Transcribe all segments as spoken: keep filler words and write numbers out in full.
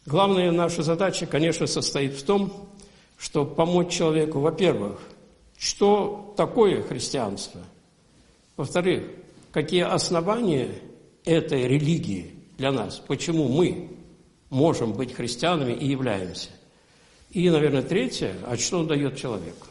Главная наша задача, конечно, состоит в том, чтобы помочь человеку, во-первых, что такое христианство, во-вторых, какие основания этой религии для нас, почему мы можем быть христианами и являемся. И, наверное, третье, а что он дает человеку.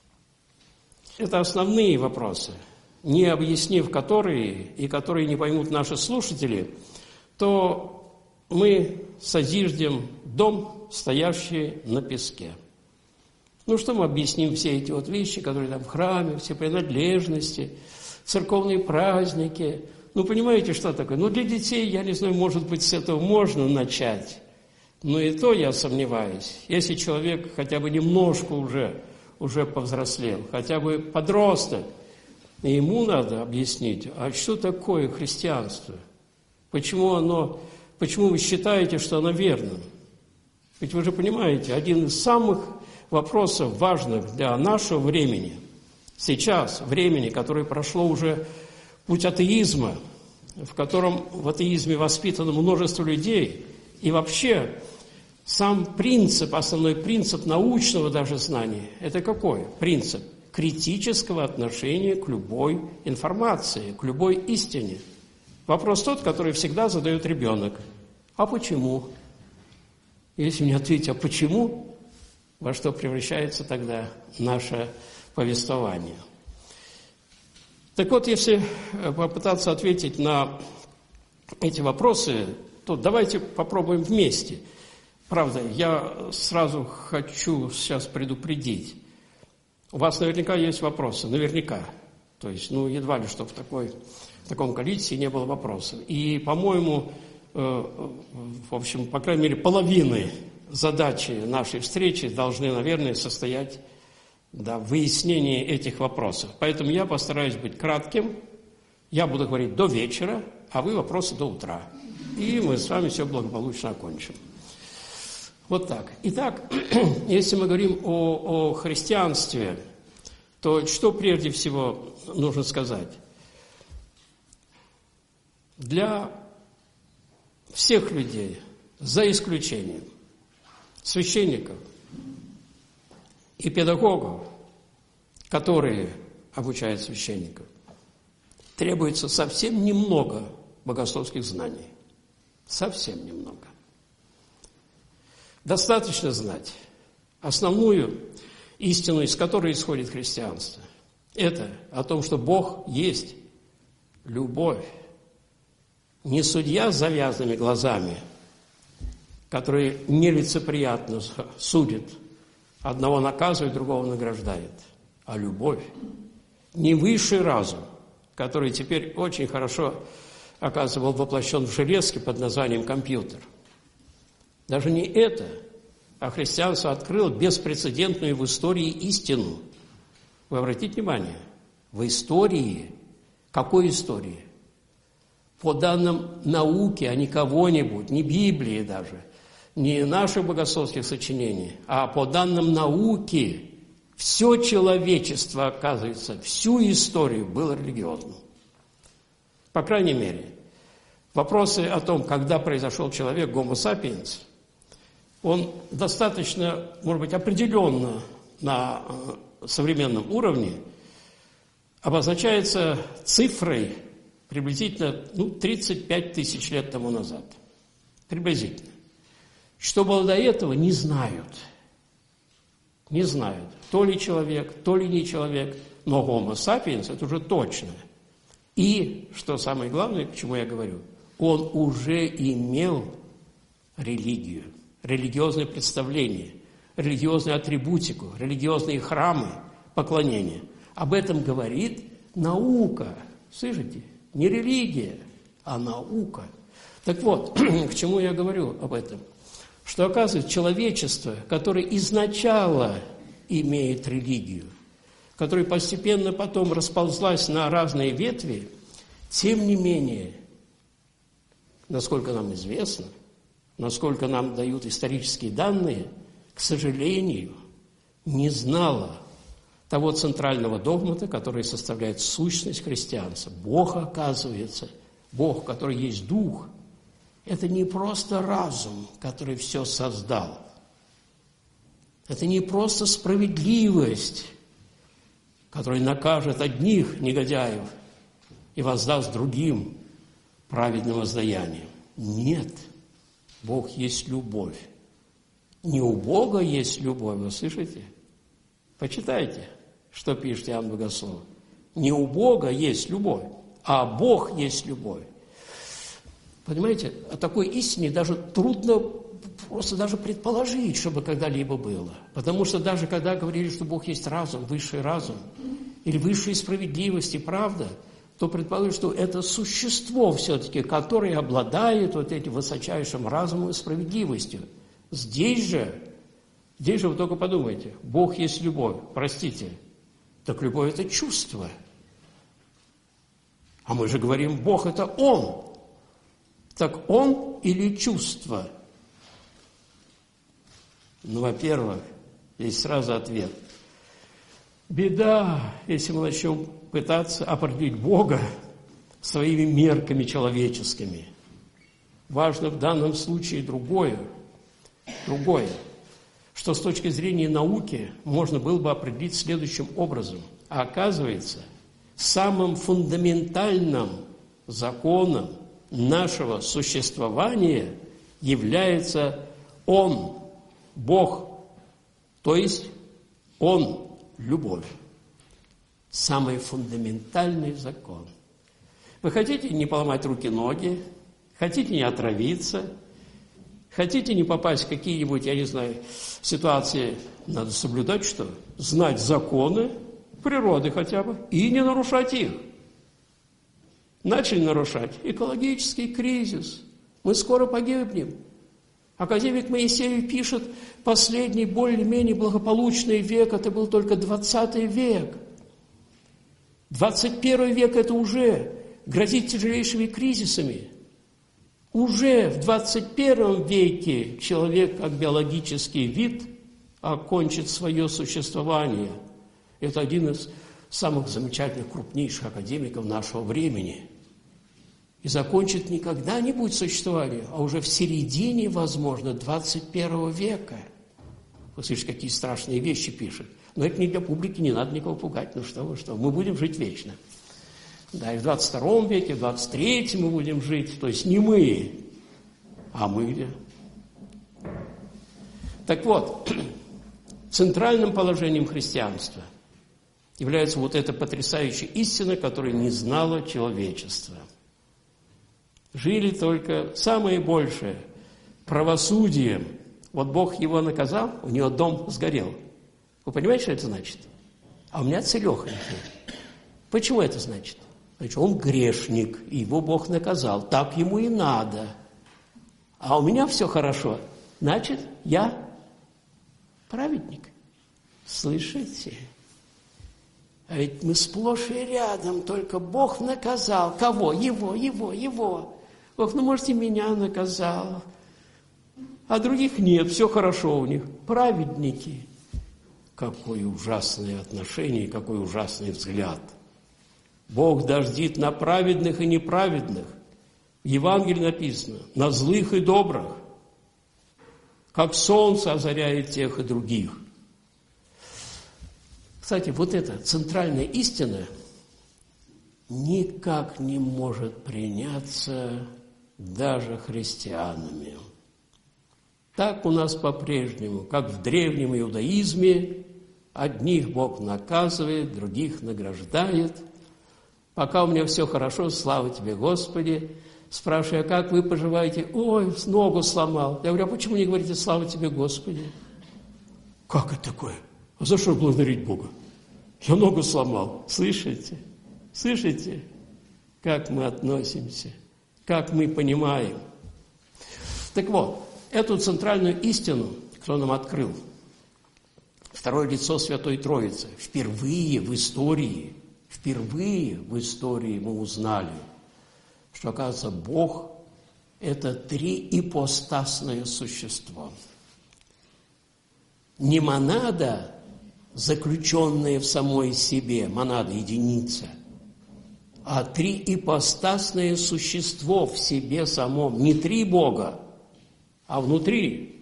Это основные вопросы, не объяснив которые, и которые не поймут наши слушатели, то мы созиждем дом, стоящий на песке. Ну, что мы объясним все эти вот вещи, которые там в храме, все принадлежности, церковные праздники. Ну, понимаете, что такое? Ну, для детей, я не знаю, может быть, с этого можно начать. Но и то я сомневаюсь. Если человек хотя бы немножко уже, уже повзрослел, хотя бы подросток, и ему надо объяснить, а что такое христианство? Почему оно, почему вы считаете, что оно верно? Ведь вы же понимаете, один из самых вопросов важных для нашего времени, сейчас, времени, которое прошло уже путь атеизма, в котором в атеизме воспитано множество людей, и вообще сам принцип, основной принцип научного даже знания, это какой? Принцип критического отношения к любой информации, к любой истине. Вопрос тот, который всегда задает ребенок. А почему? Если мне ответить, а почему, во что превращается тогда наше повествование? Так вот, если попытаться ответить на эти вопросы, то давайте попробуем вместе. Правда, я сразу хочу сейчас предупредить. У вас наверняка есть вопросы, наверняка. То есть, ну, едва ли, что в, такой, в таком количестве не было вопросов. И, по-моему, э, в общем, по крайней мере, половины задачи нашей встречи должны, наверное, состоять да, в выяснении этих вопросов. Поэтому я постараюсь быть кратким. Я буду говорить до вечера, а вы вопросы до утра. И мы с вами все благополучно окончим. Вот так. Итак, если мы говорим о, о христианстве, то что прежде всего нужно сказать? Для всех людей, за исключением священников и педагогов, которые обучают священников, требуется совсем немного богословских знаний. Совсем немного. Достаточно знать основную истину, из которой исходит христианство. Это о том, что Бог есть любовь. Не судья с завязанными глазами, который нелицеприятно судит, одного наказывает, другого награждает, а любовь. Не высший разум, который теперь очень хорошо, оказывается, был воплощен в железке под названием компьютер. Даже не это, а христианство открыло беспрецедентную в истории истину. Вы обратите внимание, в истории, какой истории? По данным науки, а не кого-нибудь, не Библии даже, не наших богословских сочинений, а по данным науки, все человечество, оказывается, всю историю было религиозным. По крайней мере, вопросы о том, когда произошел человек, Homo sapiens, он достаточно, может быть, определенно на современном уровне обозначается цифрой приблизительно ну, тридцать пять тысяч лет тому назад. Приблизительно. Что было до этого, не знают. Не знают, то ли человек, то ли не человек, но Homo sapiens – это уже точно. И, что самое главное, к чему я говорю, он уже имел религию. Религиозное представление, религиозную атрибутику, религиозные храмы, поклонения. Об этом говорит наука. Слышите? Не религия, а наука. Так вот, к чему я говорю об этом? Что, оказывается, человечество, которое изначально имеет религию, которая постепенно потом расползлась на разные ветви, тем не менее, насколько нам известно, насколько нам дают исторические данные, к сожалению, не знала того центрального догмата, который составляет сущность христианства. Бог, оказывается, Бог, который есть Дух, это не просто разум, который все создал. Это не просто справедливость, которая накажет одних негодяев и воздаст другим праведным воздаянием. Нет, Бог есть любовь. Не у Бога есть любовь, вы слышите? Почитайте, что пишет Иоанн Богослов. Не у Бога есть любовь, а Бог есть любовь. Понимаете, о такой истине даже трудно просто даже предположить, чтобы когда-либо было. Потому что даже когда говорили, что Бог есть разум, высший разум, или высшая справедливость и правда, то предположить, что это существо все-таки, которое обладает вот этим высочайшим разумом и справедливостью. Здесь же, здесь же вы только подумайте, Бог есть любовь, простите, так любовь – это чувство. А мы же говорим, Бог – это Он. Так Он или чувство? Ну, во-первых, здесь сразу ответ. Беда, если мы начнем пытаться определить Бога своими мерками человеческими. Важно в данном случае другое, другое, что с точки зрения науки можно было бы определить следующим образом. А оказывается, самым фундаментальным законом нашего существования является Он, Бог, то есть Он, любовь. Самый фундаментальный закон. Вы хотите не поломать руки-ноги, хотите не отравиться, хотите не попасть в какие-нибудь, я не знаю, ситуации, надо соблюдать что? Знать законы природы хотя бы и не нарушать их. Начали нарушать экологический кризис. Мы скоро погибнем. Академик Моисеев пишет, последний более-менее благополучный век, это был только двадцатый век. двадцать первый век это уже грозит тяжелейшими кризисами. Уже в двадцать первом веке человек, как биологический вид, окончит свое существование. Это один из самых замечательных, крупнейших академиков нашего времени. И закончит не когда-нибудь существование, а уже в середине, возможно, двадцать первого века. Вы слышите, какие страшные вещи пишет. Но это не для публики, не надо никого пугать. Ну что вы, что, мы будем жить вечно. Да, и в двадцать втором веке, в двадцать третьем мы будем жить. То есть не мы, а мы. Так вот, центральным положением христианства является вот эта потрясающая истина, которую не знало человечество. Жили только самое большее правосудием. Вот Бог его наказал, у него дом сгорел. Вы понимаете, что это значит? А у меня целехонький. Почему это значит? Значит, он грешник, и его Бог наказал. Так ему и надо. А у меня все хорошо. Значит, я праведник. Слышите? А ведь мы сплошь и рядом, только Бог наказал. Кого? Его, его, его. Бог, ну, может, и меня наказал. А других нет, все хорошо у них. Праведники. Какое ужасное отношение, какой ужасный взгляд. Бог дождит на праведных и неправедных. В Евангелии написано, на злых и добрых. Как солнце озаряет тех и других. Кстати, вот эта центральная истина никак не может приняться даже христианами. Так у нас по-прежнему, как в древнем иудаизме, одних Бог наказывает, других награждает. Пока у меня все хорошо, слава Тебе, Господи. Спрашиваю, а как вы поживаете? Ой, ногу сломал. Я говорю, а почему не говорите слава Тебе, Господи? Как это такое? А за что благодарить Бога? Я ногу сломал. Слышите? Слышите, как мы относимся, как мы понимаем? Так вот, эту центральную истину, кто нам открыл? Второе лицо Святой Троицы. Впервые в истории, впервые в истории мы узнали, что, оказывается, Бог – это триипостасное существо. Не монада, заключенная в самой себе, монада, единица, а триипостасное существо в себе самом. Не три Бога, а внутри.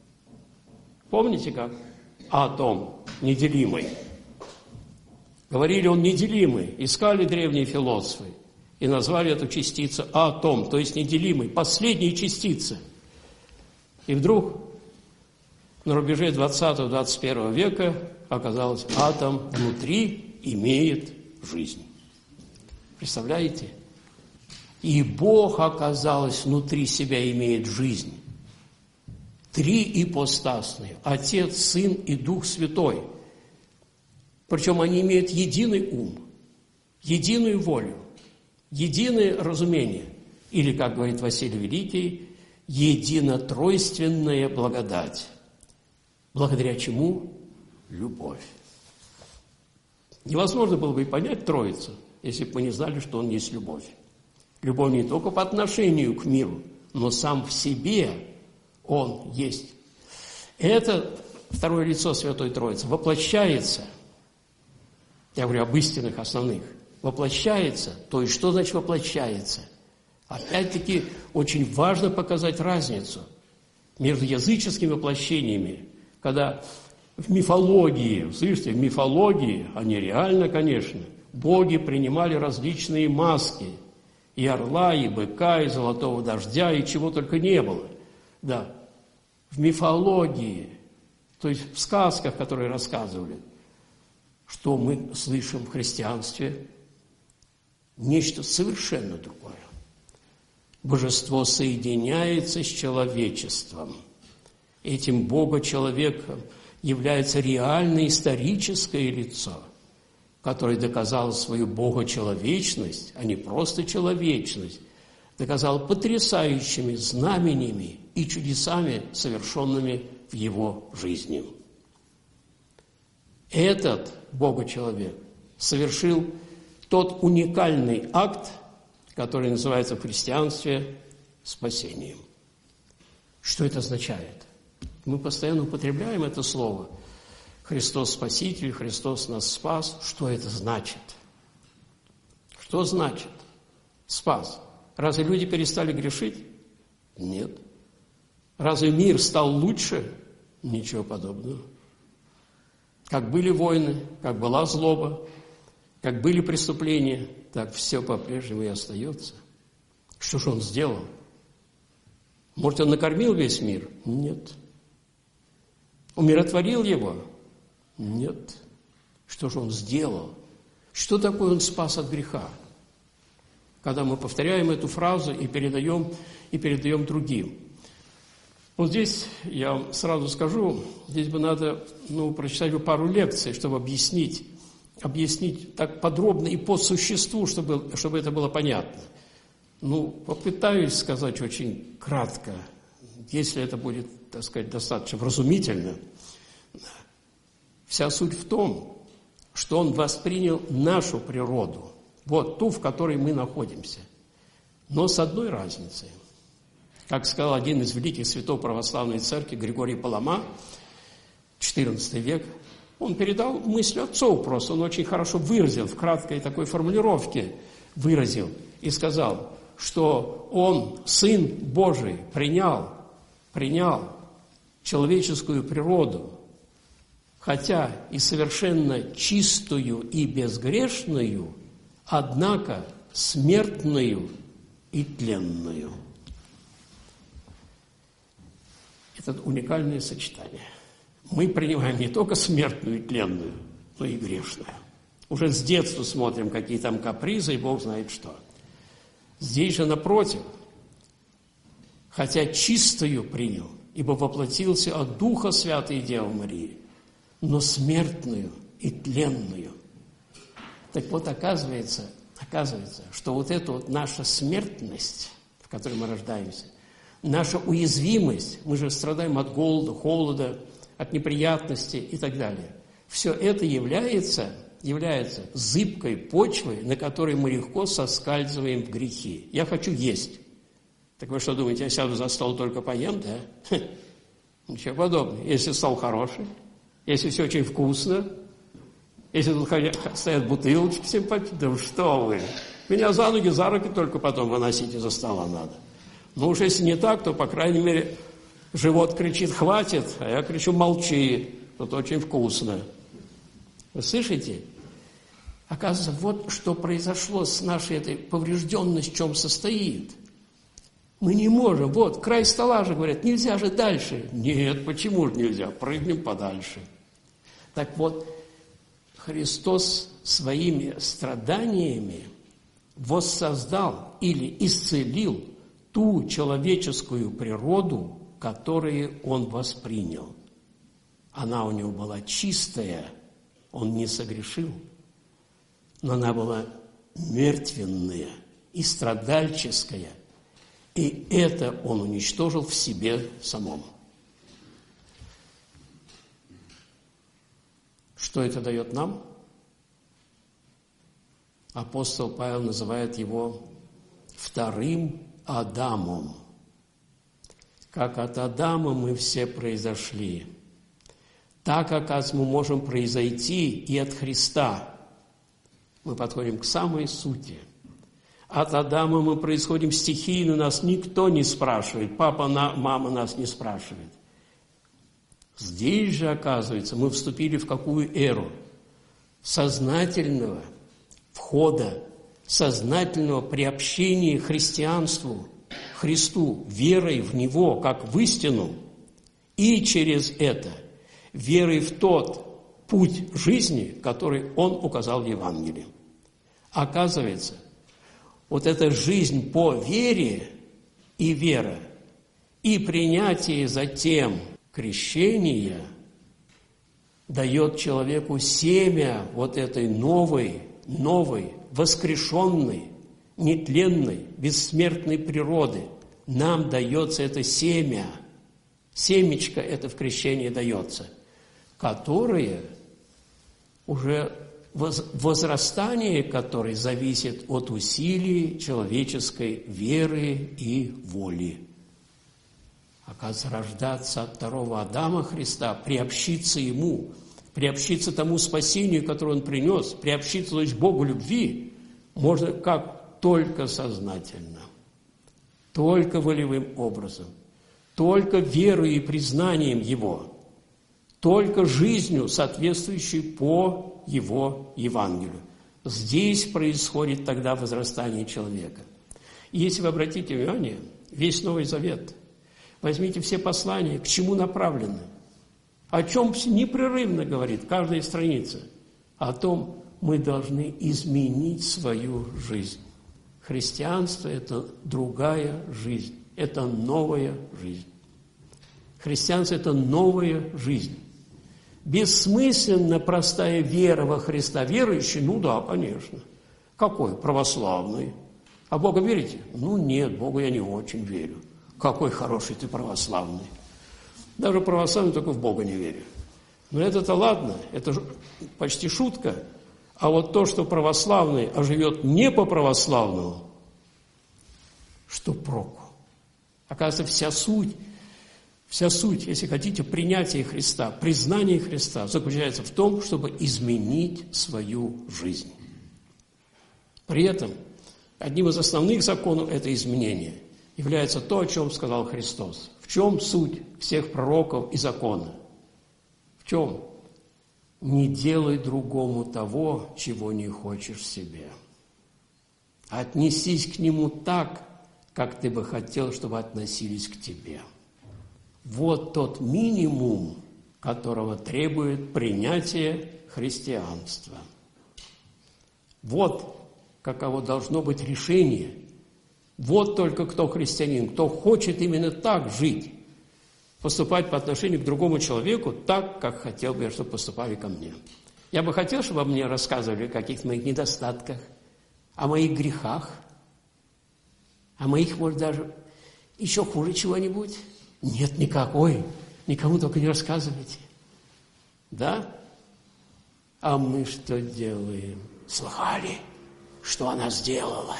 Помните как? Атом неделимый. Говорили, он неделимый. Искали древние философы и назвали эту частицу атом, то есть неделимый, последняя частица. И вдруг на рубеже двадцатого-двадцать первого века оказалось, атом внутри имеет жизнь. Представляете? И Бог, оказалось, внутри себя имеет жизнь. Три ипостасные – Отец, Сын и Дух Святой. Причем они имеют единый ум, единую волю, единое разумение. Или, как говорит Василий Великий, единотройственная благодать. Благодаря чему? Любовь. Невозможно было бы и понять Троицу, если бы мы не знали, что Он есть любовь. Любовь не только по отношению к миру, но сам в себе Он есть. Это второе лицо Святой Троицы воплощается. Я говорю об истинных основных. Воплощается. То есть, что значит воплощается? Опять-таки, очень важно показать разницу между языческими воплощениями, когда в мифологии, слышите, в мифологии, они реально, конечно, боги принимали различные маски. И орла, и быка, и золотого дождя, и чего только не было. Да, в мифологии, то есть в сказках, которые рассказывали, что мы слышим в христианстве, нечто совершенно другое. Божество соединяется с человечеством. Этим Бога-человеком является реальное историческое лицо, которое доказало свою богочеловечность, а не просто человечность, доказало потрясающими знамениями и чудесами, совершенными в его жизни. Этот Бога-человек совершил тот уникальный акт, который называется в христианстве спасением. Что это означает? Мы постоянно употребляем это слово. Христос Спаситель, Христос нас спас. Что это значит? Что значит спас? Разве люди перестали грешить? Нет. Разве мир стал лучше? Ничего подобного. Как были войны, как была злоба, как были преступления, так все по-прежнему и остается. Что же Он сделал? Может, Он накормил весь мир? Нет. Умиротворил его? Нет. Что же Он сделал? Что такое Он спас от греха? Когда мы повторяем эту фразу и передаем, и передаем другим. Вот здесь, я вам сразу скажу, здесь бы надо ну, прочитать бы пару лекций, чтобы объяснить, объяснить так подробно и по существу, чтобы, чтобы это было понятно. Ну, попытаюсь сказать очень кратко, если это будет, так сказать, достаточно вразумительно. Вся суть в том, что Он воспринял нашу природу, вот ту, в которой мы находимся, но с одной разницей. Как сказал один из великих святов православной церкви, Григорий Палама, четырнадцатый век, он передал мысль отцов просто, он очень хорошо выразил, в краткой такой формулировке выразил и сказал, что он, Сын Божий, принял, принял человеческую природу, хотя и совершенно чистую и безгрешную, однако смертную и тленную. Это уникальное сочетание. Мы принимаем не только смертную и тленную, но и грешную. Уже с детства смотрим, какие там капризы, и Бог знает что. Здесь же, напротив, хотя чистую принял, ибо воплотился от Духа Святой Девы Марии, но смертную и тленную. Так вот, оказывается, оказывается, что вот эта вот наша смертность, в которой мы рождаемся, наша уязвимость, мы же страдаем от голода, холода, от неприятностей и так далее. Все это является, является зыбкой почвой, на которой мы легко соскальзываем в грехи. Я хочу есть. Так вы что думаете, я сяду за стол только поем, да? Хм, ничего подобного. Если стол хороший, если все очень вкусно, если тут стоят бутылочки симпатичные, да что вы, Меня за ноги, за руки только потом выносить из-за стола надо. Ну уж если не так, то, по крайней мере, живот кричит «хватит», а я кричу «молчи», тут очень вкусно. Вы слышите? Оказывается, вот что произошло с нашей этой поврежденностью, в чем состоит. Мы не можем, вот, край стола же, говорят, нельзя же дальше. Нет, почему же нельзя? Прыгнем подальше. Так вот, Христос своими страданиями воссоздал или исцелил ту человеческую природу, которую Он воспринял. Она у Него была чистая, Он не согрешил, но она была мертвенная и страдальческая, и это Он уничтожил в себе самом. Что это дает нам? Апостол Павел называет его вторым Адамом. Как от Адама мы все произошли, так, оказывается, мы можем произойти и от Христа. Мы подходим к самой сути. От Адама мы происходим стихийно, нас никто не спрашивает, папа, мама нас не спрашивает. Здесь же, оказывается, мы вступили в какую эру? Сознательного входа, сознательного приобщения к христианству, Христу, верой в Него, как в истину, и через это верой в тот путь жизни, который Он указал в Евангелии. Оказывается, вот эта жизнь по вере и вера, и принятие затем крещения дает человеку семя вот этой новой, новой, воскрешенной, нетленной, бессмертной природы. Нам дается это семя, семечко это в крещении дается, которое уже возрастание которой зависит от усилий человеческой веры и воли. Оказывается, рождаться от второго Адама Христа, приобщиться Ему, приобщиться тому спасению, которое Он принес, приобщиться, то есть Богу любви, можно как только сознательно, только волевым образом, только верой и признанием Его, только жизнью, соответствующей по Его Евангелию. Здесь происходит тогда возрастание человека. И если вы обратите внимание, весь Новый Завет, возьмите все послания, к чему направлены, о чем непрерывно говорит каждая страница, о том, мы должны изменить свою жизнь. Христианство – это другая жизнь, это новая жизнь. Христианство – это новая жизнь. Бессмысленно простая вера во Христа. Верующий? Ну да, конечно. Какой? Православный. А в Бога верите? Ну нет, Богу я не очень верю. Какой хороший ты православный. Даже православный только в Бога не верю. Но это-то ладно, это почти шутка. А вот то, что православный, а живет не по-православному, что проку? Оказывается, вся суть, вся суть, если хотите, принятия Христа, признания Христа заключается в том, чтобы изменить свою жизнь. При этом одним из основных законов это изменение является то, о чем сказал Христос. В чем суть всех пророков и закона? В чем? Не делай другому того, чего не хочешь себе. Отнесись к нему так, как ты бы хотел, чтобы относились к тебе. Вот тот минимум, которого требует принятие христианства. Вот каково должно быть решение. Вот только кто христианин, кто хочет именно так жить, поступать по отношению к другому человеку так, как хотел бы я, чтобы поступали ко мне. Я бы хотел, чтобы обо мне рассказывали о каких-то моих недостатках, о моих грехах, о моих, может, даже еще хуже чего-нибудь. Нет, никакой, никому только не рассказывайте. Да? А мы что делаем? Слыхали, что она сделала?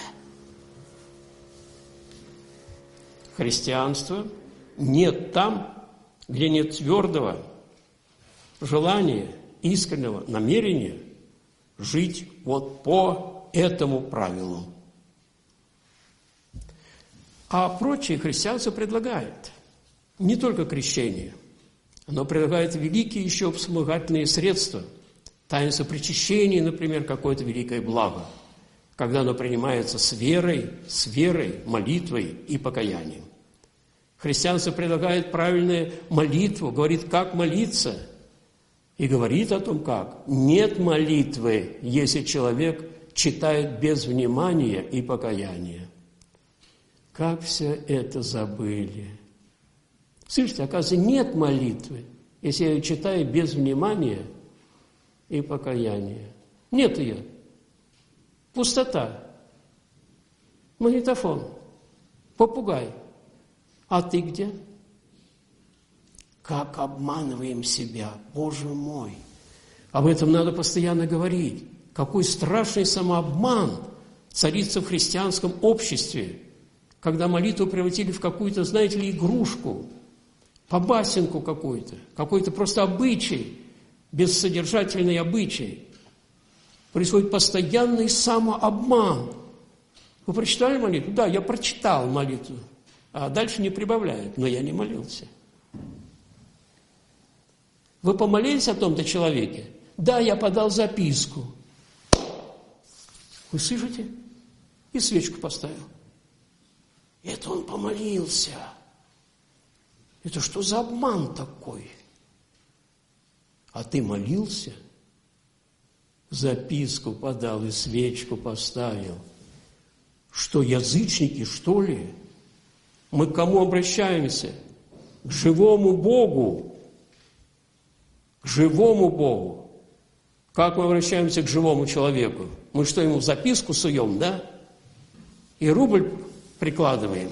Христианство нет там, где нет твердого желания, искреннего намерения жить вот по этому правилу. А прочее христианство предлагает не только крещение, оно предлагает великие еще вспомогательные средства. Таинство причащения, например, какое-то великое благо, когда оно принимается с верой, с верой, молитвой и покаянием. Христианство предлагает правильную молитву, говорит, как молиться, и говорит о том, как. Нет молитвы, если человек читает без внимания и покаяния. Как все это забыли. Слышите, оказывается, нет молитвы, если я ее читаю без внимания и покаяния. Нет ее. Пустота. Магнитофон. Попугай. А ты где? Как обманываем себя, Боже мой! Об этом надо постоянно говорить. Какой страшный самообман царится в христианском обществе, когда молитву превратили в какую-то, знаете ли, игрушку, побасенку какую-то, какой-то просто обычай, бессодержательный обычай. Происходит постоянный самообман. Вы прочитали молитву? Да, я прочитал молитву. А дальше не прибавляют, но я не молился. Вы помолились о том-то человеке? Да, я подал записку. Вы слышите? И свечку поставил. Это он помолился. Это что за обман такой? А ты молился? Записку подал и свечку поставил. Что, язычники, что ли? Мы к кому обращаемся? К живому Богу. К живому Богу. Как мы обращаемся к живому человеку? Мы что, ему записку суем, да? И рубль прикладываем.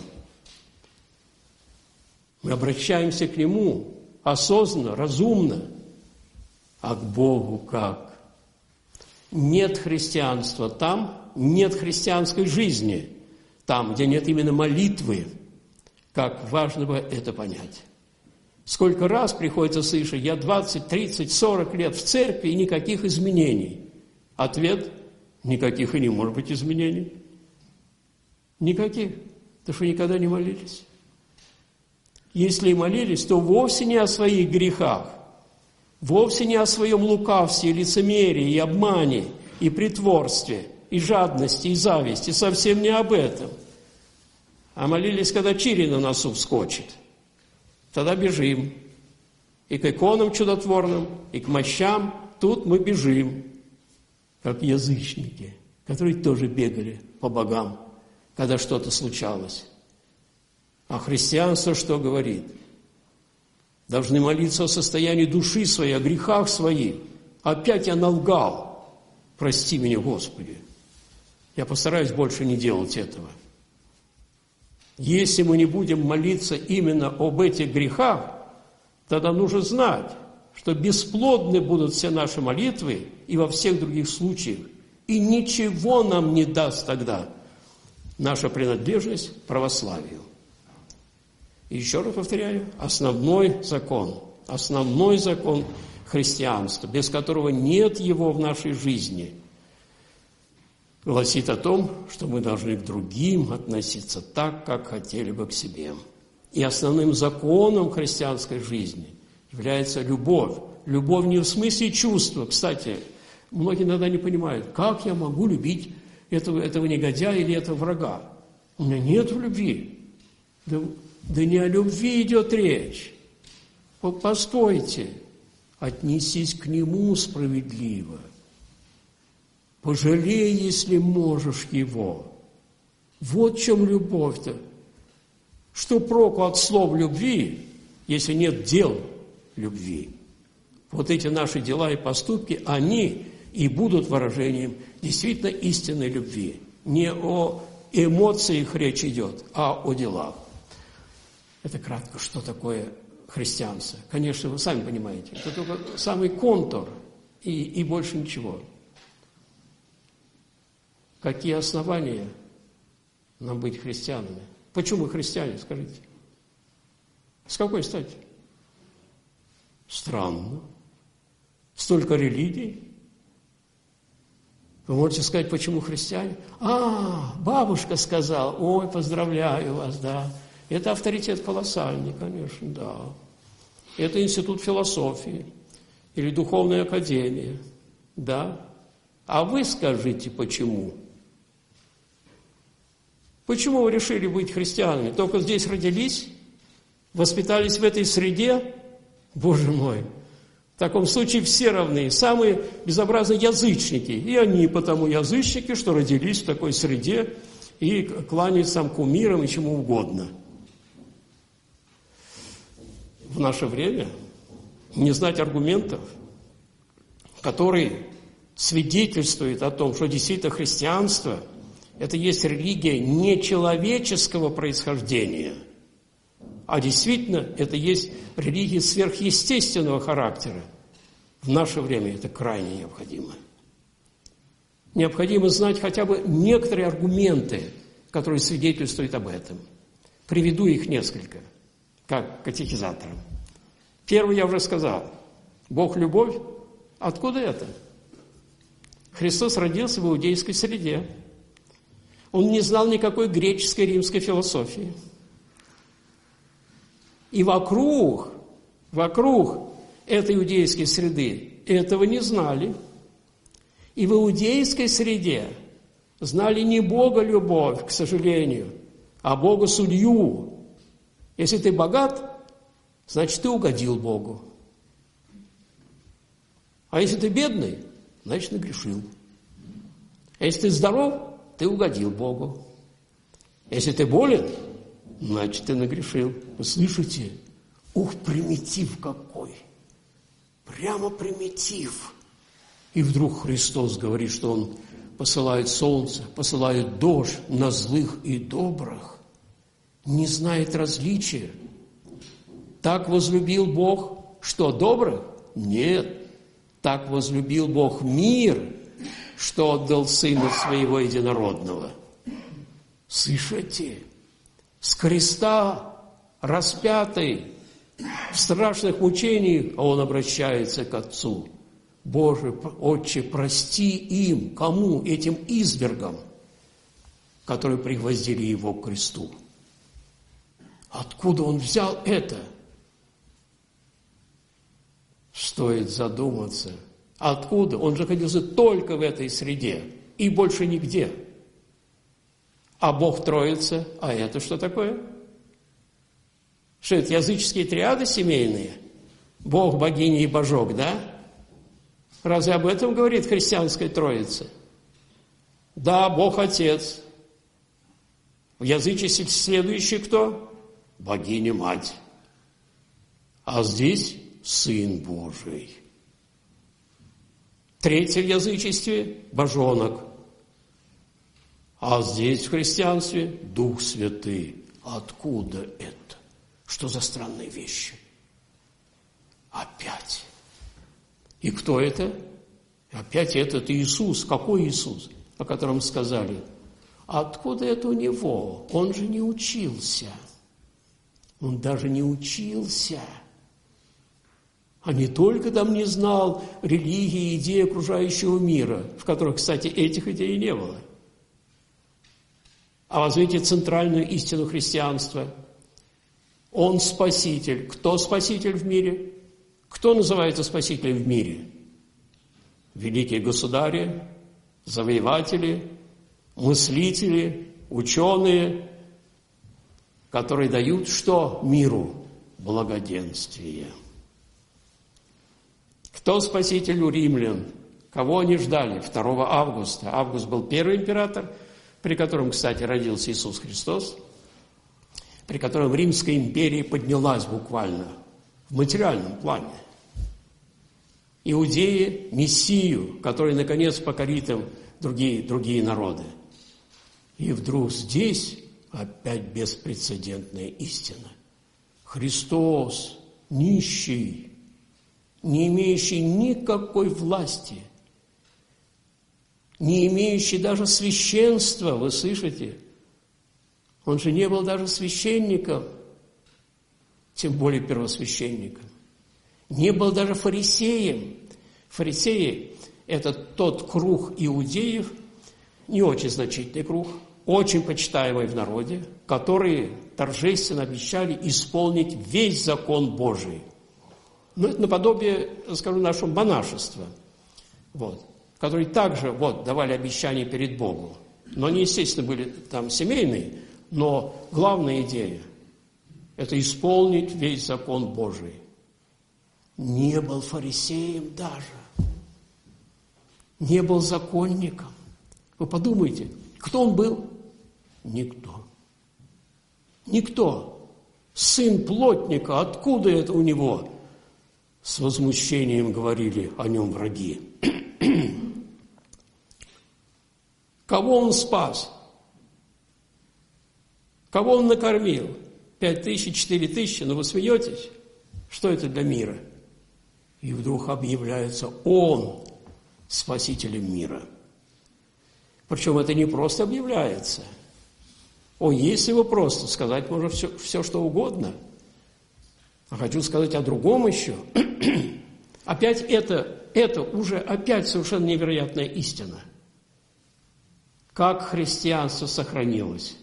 Мы обращаемся к нему осознанно, разумно. А к Богу как? Нет христианства там, нет христианской жизни. Там, где нет именно молитвы. Как важно бы это понять. Сколько раз приходится слышать, я двадцать, тридцать, сорок лет в церкви и никаких изменений. Ответ – никаких и не может быть изменений. Никаких. Потому что никогда не молились. Если и молились, то вовсе не о своих грехах, вовсе не о своем лукавстве, лицемерии и обмане, и притворстве, и жадности, и зависти, совсем не об этом. А молились, когда чири на носу вскочит. Тогда бежим. И к иконам чудотворным, и к мощам. Тут мы бежим, как язычники, которые тоже бегали по богам, когда что-то случалось. А христианство что говорит? Должны молиться о состоянии души своей, о грехах своих. Опять я налгал. Прости меня, Господи. Я постараюсь больше не делать этого. Если мы не будем молиться именно об этих грехах, тогда нужно знать, что бесплодны будут все наши молитвы и во всех других случаях. И ничего нам не даст тогда наша принадлежность к православию. И еще раз повторяю, основной закон, основной закон христианства, без которого нет его в нашей жизни, гласит о том, что мы должны к другим относиться так, как хотели бы к себе. И основным законом христианской жизни является любовь. Любовь не в смысле чувства. Кстати, многие иногда не понимают, как я могу любить этого, этого негодяя или этого врага. У меня нет любви. Да, да не о любви идет речь. Постойте, отнесись к нему справедливо. Пожалей, если можешь его. Вот в чем любовь-то. Что проку от слов любви, если нет дел любви? Вот эти наши дела и поступки, они и будут выражением действительно истинной любви. Не о эмоциях речь идет, а о делах. Это кратко, что такое христианство. Конечно, вы сами понимаете, это только самый контур и, и больше ничего. Какие основания нам быть христианами? Почему мы христиане, скажите? С какой стати? Странно. Столько религий. Вы можете сказать, почему христиане? А, бабушка сказала, ой, поздравляю вас, да. Это авторитет колоссальный, конечно, да. Это институт философии или духовная академия, да. А вы скажите, почему? Почему вы решили быть христианами? Только здесь родились, воспитались в этой среде? Боже мой! В таком случае все равны, самые безобразные язычники. И они потому язычники, что родились в такой среде и кланяются там кумирам и чему угодно. В наше время не знать аргументов, которые свидетельствуют о том, что действительно христианство – это есть религия не человеческого происхождения, а действительно это есть религия сверхъестественного характера. В наше время это крайне необходимо. Необходимо знать хотя бы некоторые аргументы, которые свидетельствуют об этом. Приведу их несколько, как катехизаторам. Первый я уже сказал. Бог – любовь. Откуда это? Христос родился в иудейской среде. Он не знал никакой греческой, римской философии. И вокруг, вокруг этой иудейской среды этого не знали. И в иудейской среде знали не Бога любовь, к сожалению, а Бога судью. Если ты богат, значит, ты угодил Богу. А если ты бедный, значит, нагрешил. А если ты здоров, ты угодил Богу. Если ты болен, значит, ты нагрешил. Вы слышите? Ух, примитив какой! Прямо примитив. И вдруг Христос говорит, что Он посылает солнце, посылает дождь на злых и добрых. Не знает различия. Так возлюбил Бог, что добрых? Нет. Так возлюбил Бог мир, что отдал Сына Своего Единородного. Слышите? С креста распятый, в страшных мучениях, а Он обращается к Отцу. Боже, Отче, прости им, кому? Этим извергам, которые пригвоздили Его к кресту. Откуда Он взял это? Стоит задуматься. Откуда? Он же находился только в этой среде и больше нигде. А Бог Троица, а это что такое? Что это, языческие триады семейные? Бог, богиня и божок, да? Разве об этом говорит христианская Троица? Да, Бог Отец. В язычестве следующий кто? Богиня-мать. А здесь Сын Божий. Третье в язычестве – божонок. А здесь в христианстве – Дух Святый. Откуда это? Что за странные вещи? Опять. И кто это? Опять этот Иисус. Какой Иисус? О котором сказали. Откуда это у Него? Он же не учился. Он даже не учился. А не только там не знал религии и идей окружающего мира, в которых, кстати, этих идей не было. А возьмите центральную истину христианства. Он спаситель. Кто спаситель в мире? Кто называется спасителем в мире? Великие государи, завоеватели, мыслители, ученые, которые дают что миру? Благоденствие. Кто спаситель у римлян? Кого они ждали? второго августа. Август был первый император, при котором, кстати, родился Иисус Христос, при котором Римская империя поднялась буквально в материальном плане. Иудеи – Мессию, который, наконец, покорит им другие, другие народы. И вдруг здесь опять беспрецедентная истина. Христос, нищий, не имеющий никакой власти, не имеющий даже священства, вы слышите? Он же не был даже священником, тем более первосвященником. Не был даже фарисеем. Фарисеи это тот круг иудеев, не очень значительный круг, очень почитаемый в народе, которые торжественно обещали исполнить весь закон Божий. Ну, это наподобие, скажу, нашего монашества, вот, которые также вот, давали обещания перед Богом. Но они, естественно, были там семейные, но главная идея – это исполнить весь закон Божий. Не был фарисеем даже, не был законником. Вы подумайте, кто он был? Никто. Никто. Сын плотника, откуда это у него? С возмущением говорили о нем враги. Кого он спас? Кого он накормил? Пять тысяч, четыре тысячи, но вы смеетесь? Что это для мира? И вдруг объявляется он спасителем мира. Причем это не просто объявляется. О, если его просто сказать, можно все, все что угодно. А хочу сказать о другом еще. Опять это, это уже опять совершенно невероятная истина. Как христианство сохранилось?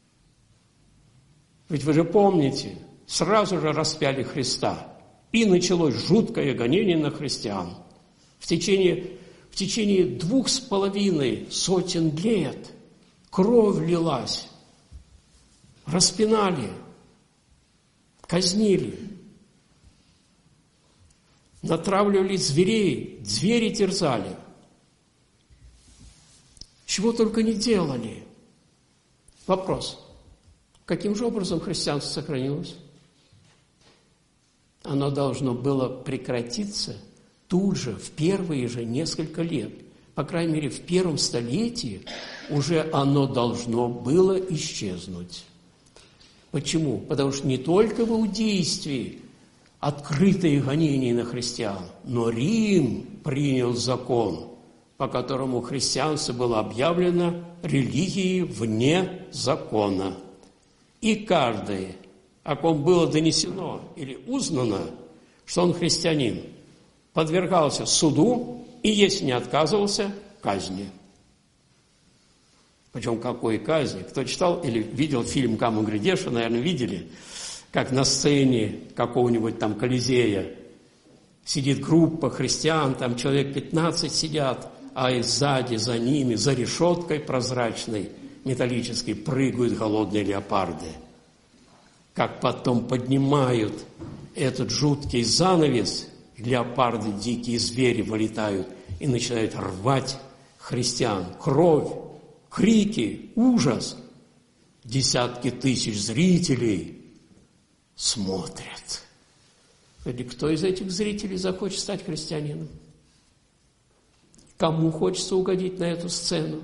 Ведь вы же помните, сразу же распяли Христа, и началось жуткое гонение на христиан. В течение, в течение двух с половиной сотен лет кровь лилась, распинали, казнили, натравливали зверей, звери терзали. Чего только не делали. Вопрос. Каким же образом христианство сохранилось? Оно должно было прекратиться тут же, в первые же несколько лет. По крайней мере, в первом столетии уже оно должно было исчезнуть. Почему? Потому что не только в иудействе открытые гонения на христиан, но Рим принял закон, по которому христианство было объявлено религией вне закона. И каждый, о ком было донесено или узнано, что он христианин, подвергался суду и, если не отказывался, казни. Причем какой казни? Кто читал или видел фильм «Каму Грядеша», наверное, видели, как на сцене какого-нибудь там Колизея сидит группа христиан, там человек пятнадцать сидят, а и сзади, за ними, за решеткой прозрачной, металлической, прыгают голодные леопарды. Как потом поднимают этот жуткий занавес, леопарды, дикие звери вылетают и начинают рвать христиан. Кровь, крики, ужас. Десятки тысяч зрителей смотрят. Или кто из этих зрителей захочет стать христианином? Кому хочется угодить на эту сцену?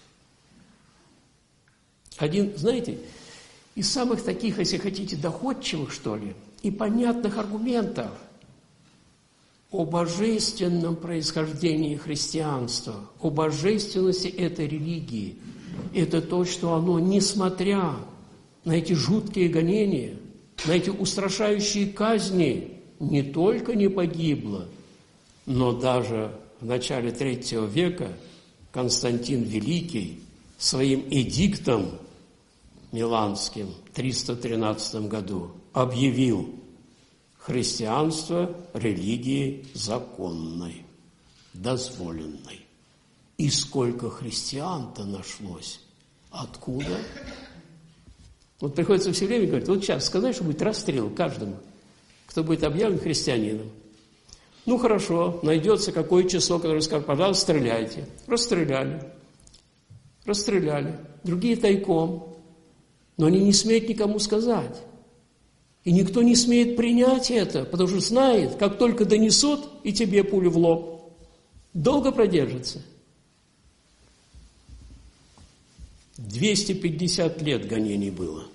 Один, знаете, из самых таких, если хотите, доходчивых, что ли, и понятных аргументов о божественном происхождении христианства, о божественности этой религии, это то, что оно, несмотря на эти жуткие гонения, на эти устрашающие казни, не только не погибло, но даже в начале третьего века Константин Великий своим эдиктом Миланским в триста тринадцатом году объявил христианство религией законной, дозволенной. И сколько христиан-то нашлось? Откуда? Вот приходится все время говорить, вот сейчас сказать, что будет расстрел каждому, кто будет объявлен христианином. Ну, хорошо, найдется какое число, которое скажет, пожалуйста, стреляйте. Расстреляли. Расстреляли. Другие тайком. Но они не смеют никому сказать. И никто не смеет принять это, потому что знает, как только донесут, и тебе пулю в лоб. Долго продержится. двести пятьдесят лет гонений было.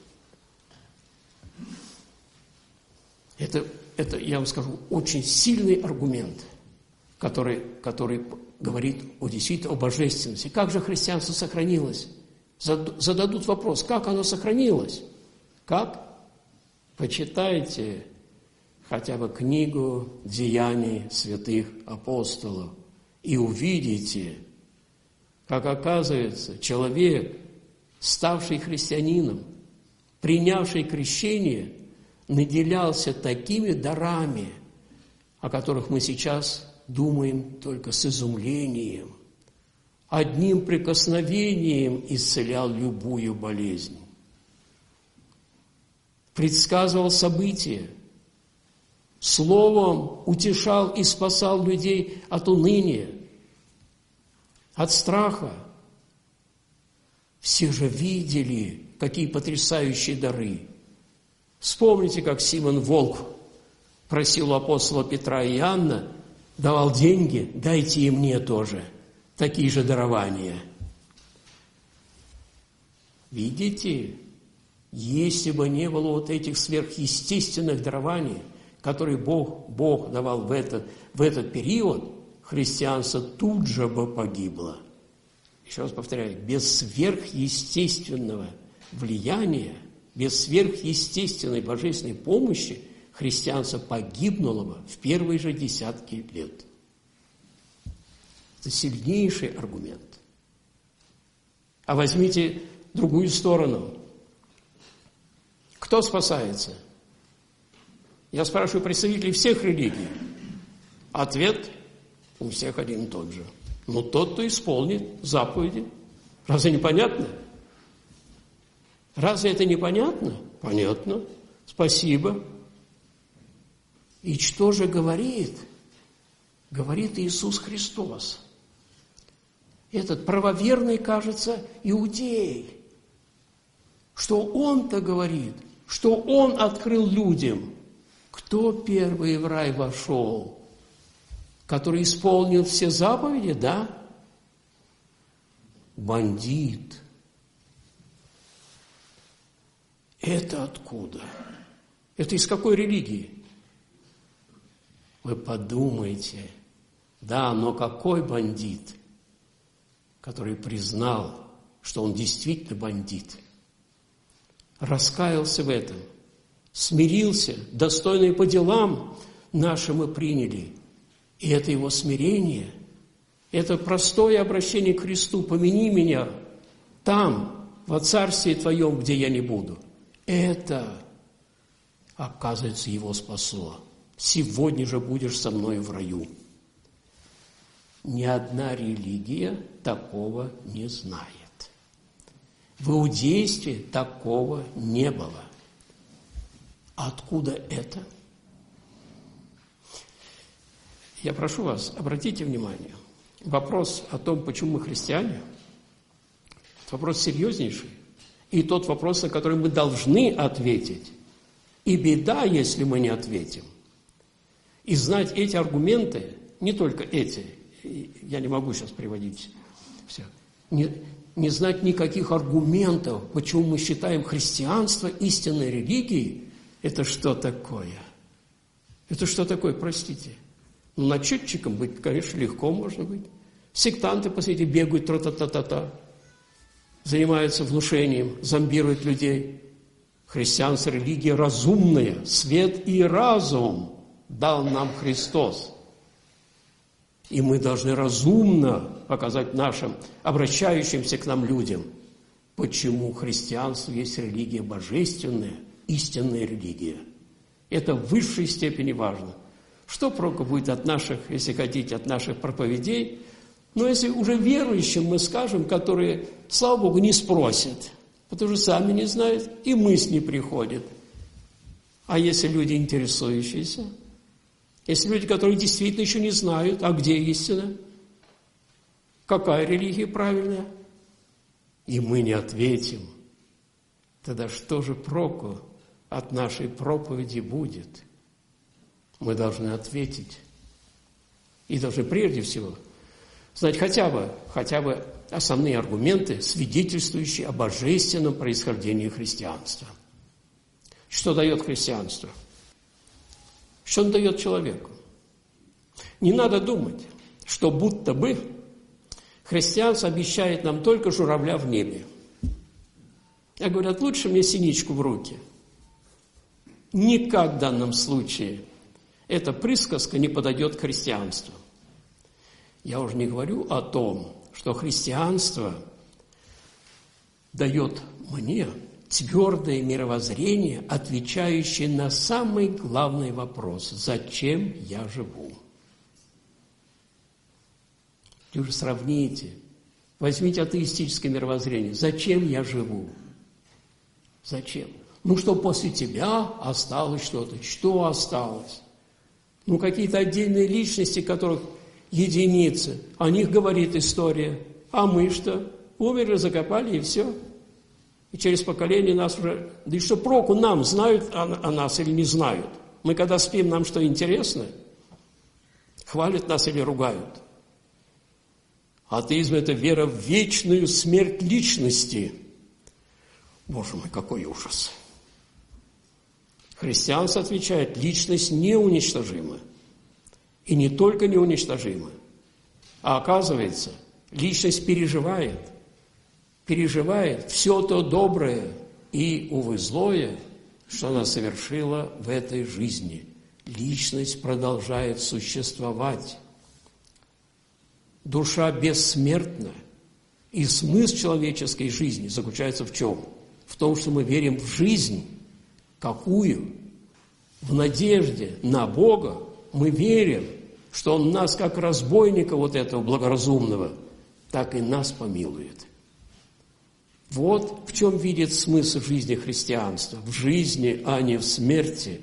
Это, это, я вам скажу, очень сильный аргумент, который, который говорит о, действительно о божественности. Как же христианство сохранилось? Зададут вопрос, как оно сохранилось? Как? Почитайте хотя бы книгу «Деяний святых апостолов». и увидите, как, оказывается, человек, ставший христианином, принявший крещение, наделялся такими дарами, о которых мы сейчас думаем только с изумлением. Одним прикосновением исцелял любую болезнь. Предсказывал события, словом утешал и спасал людей от уныния, от страха. Все же видели, какие потрясающие дары. Вспомните, как Симон Волк просил у апостола Петра и Иоанна, давал деньги, дайте и мне тоже такие же дарования. Видите, если бы не было вот этих сверхъестественных дарований, которые Бог, Бог давал в этот, в этот период, христианство тут же бы погибло. Еще раз повторяю, без сверхъестественного влияния, без сверхъестественной божественной помощи христианство погибнуло бы в первые же десятки лет. Это сильнейший аргумент. А возьмите другую сторону. Кто спасается? Я спрашиваю представителей всех религий. Ответ у всех один и тот же. Ну, тот, кто исполнит заповеди. Разве непонятно? Разве это непонятно? Понятно. Спасибо. И что же говорит? Говорит Иисус Христос. Этот правоверный, кажется, иудей. Что он-то говорит? Что он открыл людям? Кто первый в рай вошел? Который исполнил все заповеди, да? Бандит. Это откуда? Это из какой религии? Вы подумайте. Да, но какой бандит, который признал, что он действительно бандит, раскаялся в этом, смирился, достойный по делам нашим мы приняли. И это его смирение, это простое обращение к Христу. Помяни меня там, во Царстве Твоем, где я не буду. Это, оказывается, его спасло. Сегодня же будешь со мной в раю. Ни одна религия такого не знает. В иудействе такого не было. Откуда это? Я прошу вас, обратите внимание, вопрос о том, почему мы христиане, вопрос серьезнейший, и тот вопрос, на который мы должны ответить. И беда, если мы не ответим. И знать эти аргументы, не только эти, я не могу сейчас приводить все, не, не знать никаких аргументов, почему мы считаем христианство истинной религией, это что такое? Это что такое, простите? Ну, начетчиком быть, конечно, легко можно быть. Сектанты, посмотрите, бегают, тра-та-та-та-та, занимаются внушением, зомбируют людей. Христианство – религия разумная, свет и разум дал нам Христос. И мы должны разумно показать нашим, обращающимся к нам людям, почему христианство есть религия божественная, истинная религия. Это в высшей степени важно. Что проку будет от наших, если хотите, от наших проповедей? Но если уже верующим мы скажем, которые, слава Богу, не спросят, потому что сами не знают, и мысль не приходит. А если люди интересующиеся? Если люди, которые действительно еще не знают, а где истина? Какая религия правильная? И мы не ответим. Тогда что же проку от нашей проповеди будет? Мы должны ответить. И должны прежде всего знать хотя бы, хотя бы основные аргументы, свидетельствующие о божественном происхождении христианства. Что дает христианство? Что он дает человеку? Не надо думать, что будто бы христианство обещает нам только журавля в небе. А говорят, лучше мне синичку в руки. Никак в данном случае эта присказка не подойдет к христианству. Я уже не говорю о том, что христианство дает мне твердое мировоззрение, отвечающее на самый главный вопрос: зачем я живу? Вы же сравните, возьмите атеистическое мировоззрение. Зачем я живу? Зачем? Ну, что после тебя осталось что-то. Что осталось? Ну, какие-то отдельные личности, которых единицы. О них говорит история. А мы что? Умерли, закопали, и все. И через поколение нас уже... Да и что проку нам, знают о, о нас или не знают? Мы когда спим, нам что, интересно? Хвалят нас или ругают? Атеизм – это вера в вечную смерть личности. Боже мой, какой ужас! Христианство отвечает: личность неуничтожима. И не только неуничтожима, а оказывается, личность переживает, переживает все то доброе и, увы, злое, что она совершила в этой жизни. Личность продолжает существовать. Душа бессмертна, и смысл человеческой жизни заключается в чем? В том, что мы верим в жизнь. Какую? В надежде на Бога мы верим, что Он нас, как разбойника вот этого благоразумного, так и нас помилует. Вот в чем видит смысл жизни христианства. В жизни, а не в смерти.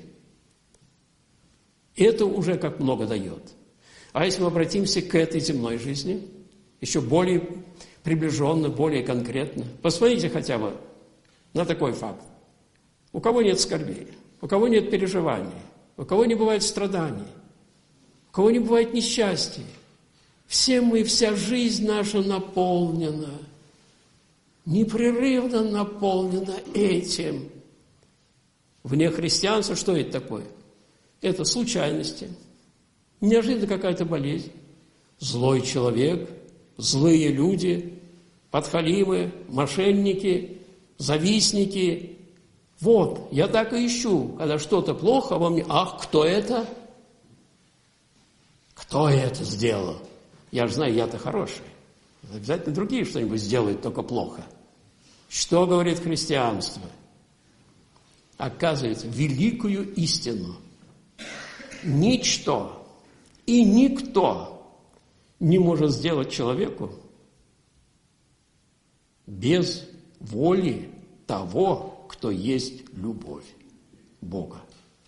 Это уже как много дает. А если мы обратимся к этой земной жизни, еще более приближенно, более конкретно, посмотрите хотя бы на такой факт. У кого нет скорбей, у кого нет переживаний, у кого не бывает страданий, у кого не бывает несчастья. Все мы, вся жизнь наша наполнена, непрерывно наполнена этим. Вне христианства что это такое? Это случайности. Неожиданно какая-то болезнь, злой человек, злые люди, подхалимы, мошенники, завистники. Вот, я так и ищу, когда что-то плохо во мне. Ах, кто это? Кто это сделал? Я же знаю, я-то хороший. Обязательно другие что-нибудь сделают, только плохо. Что говорит христианство? Оказывается, великую истину. Ничто и никто не может сделать человеку без воли того, кто есть любовь Бога.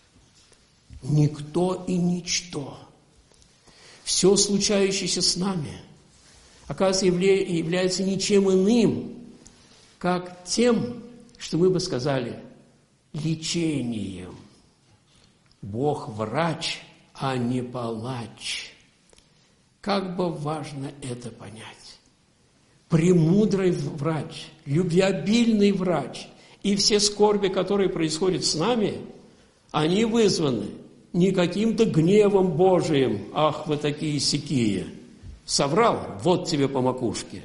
Никто и ничто. Все случающееся с нами, оказывается, является ничем иным, как тем, что мы бы сказали, лечением. Бог врач, а не палач. Как бы важно это понять. Премудрый врач, любвеобильный врач, и все скорби, которые происходят с нами, они вызваны не каким-то гневом Божиим. Ах, вы такие сякие. Соврал, вот тебе по макушке.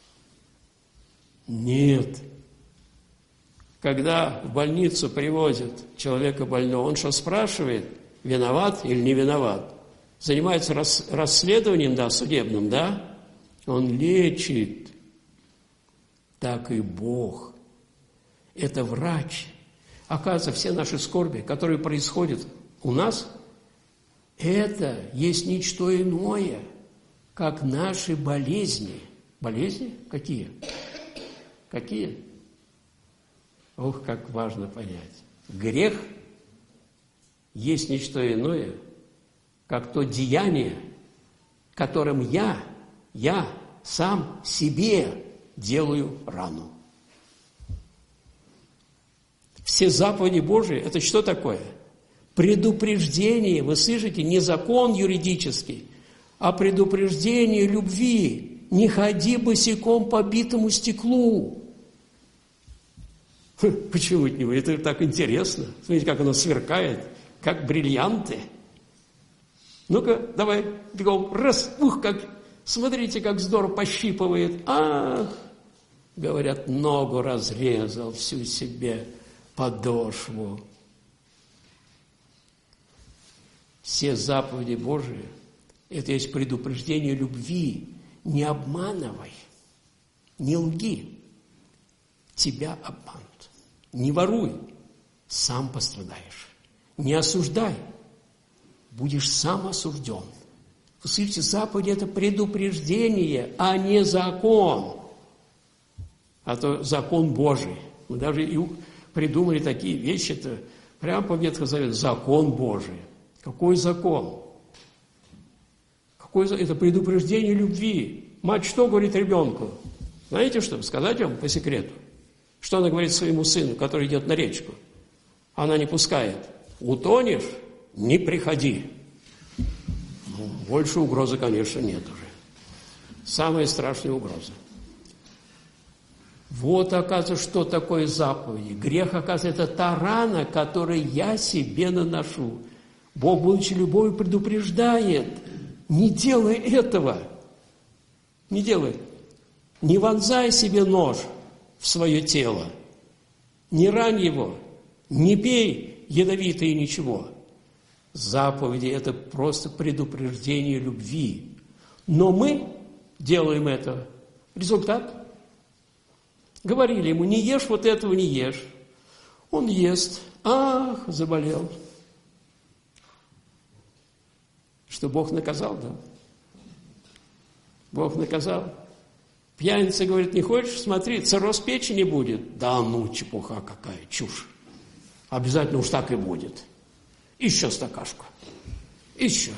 Нет. Когда в больницу привозят человека больного, он что спрашивает, виноват или не виноват? Занимается рас, расследованием, да, судебным, да? Он лечит. Так и Бог. Это врач. Оказывается, все наши скорби, которые происходят у нас, это есть ничто иное, как наши болезни. Болезни? Какие? Какие? Ох, как важно понять. Грех есть ничто иное, как то деяние, которым я, я сам себе делаю рану. Все заповеди Божии – это что такое? Предупреждение, вы слышите, не закон юридический, а предупреждение любви. Не ходи босиком по битому стеклу. Почему это не вы? Это так интересно. Смотрите, как оно сверкает, как бриллианты. Ну-ка, давай, бегом, раз, ух, как, смотрите, как здорово пощипывает. Ах, говорят, ногу разрезал, всю себе подошву. Все заповеди Божии Это есть предупреждение любви. Не обманывай, не лги. Тебя обманут. Не воруй, сам пострадаешь. Не осуждай, будешь сам осужден. Вы слышите, заповедь – это предупреждение, а не закон. А то закон Божий. Мы даже и придумали такие вещи-то прямо по Ветхому Завету. Закон Божий. Какой закон? Какой, это предупреждение любви. Мать что говорит ребенку? Знаете что? Сказать вам по секрету. Что она говорит своему сыну, который идет на речку? Она не пускает. Утонешь? Не приходи. Ну, больше угрозы, конечно, нет уже. Самая страшная угроза. Вот, оказывается, что такое заповеди. Грех, оказывается, это та рана, которую я себе наношу. Бог, будучи любовью, предупреждает. Не делай этого. Не делай. Не вонзай себе нож в свое тело. Не рань его. Не пей ядовитое ничего. Заповеди – это просто предупреждение любви. Но мы делаем это. Результат? Говорили ему, не ешь вот этого, не ешь. Он ест. Ах, заболел. Что Бог наказал, да? Бог наказал. Пьяница говорит, не хочешь, смотри, цирроз печени будет. Да ну, чепуха какая, чушь. Обязательно уж так и будет. Еще стакашку. Еще.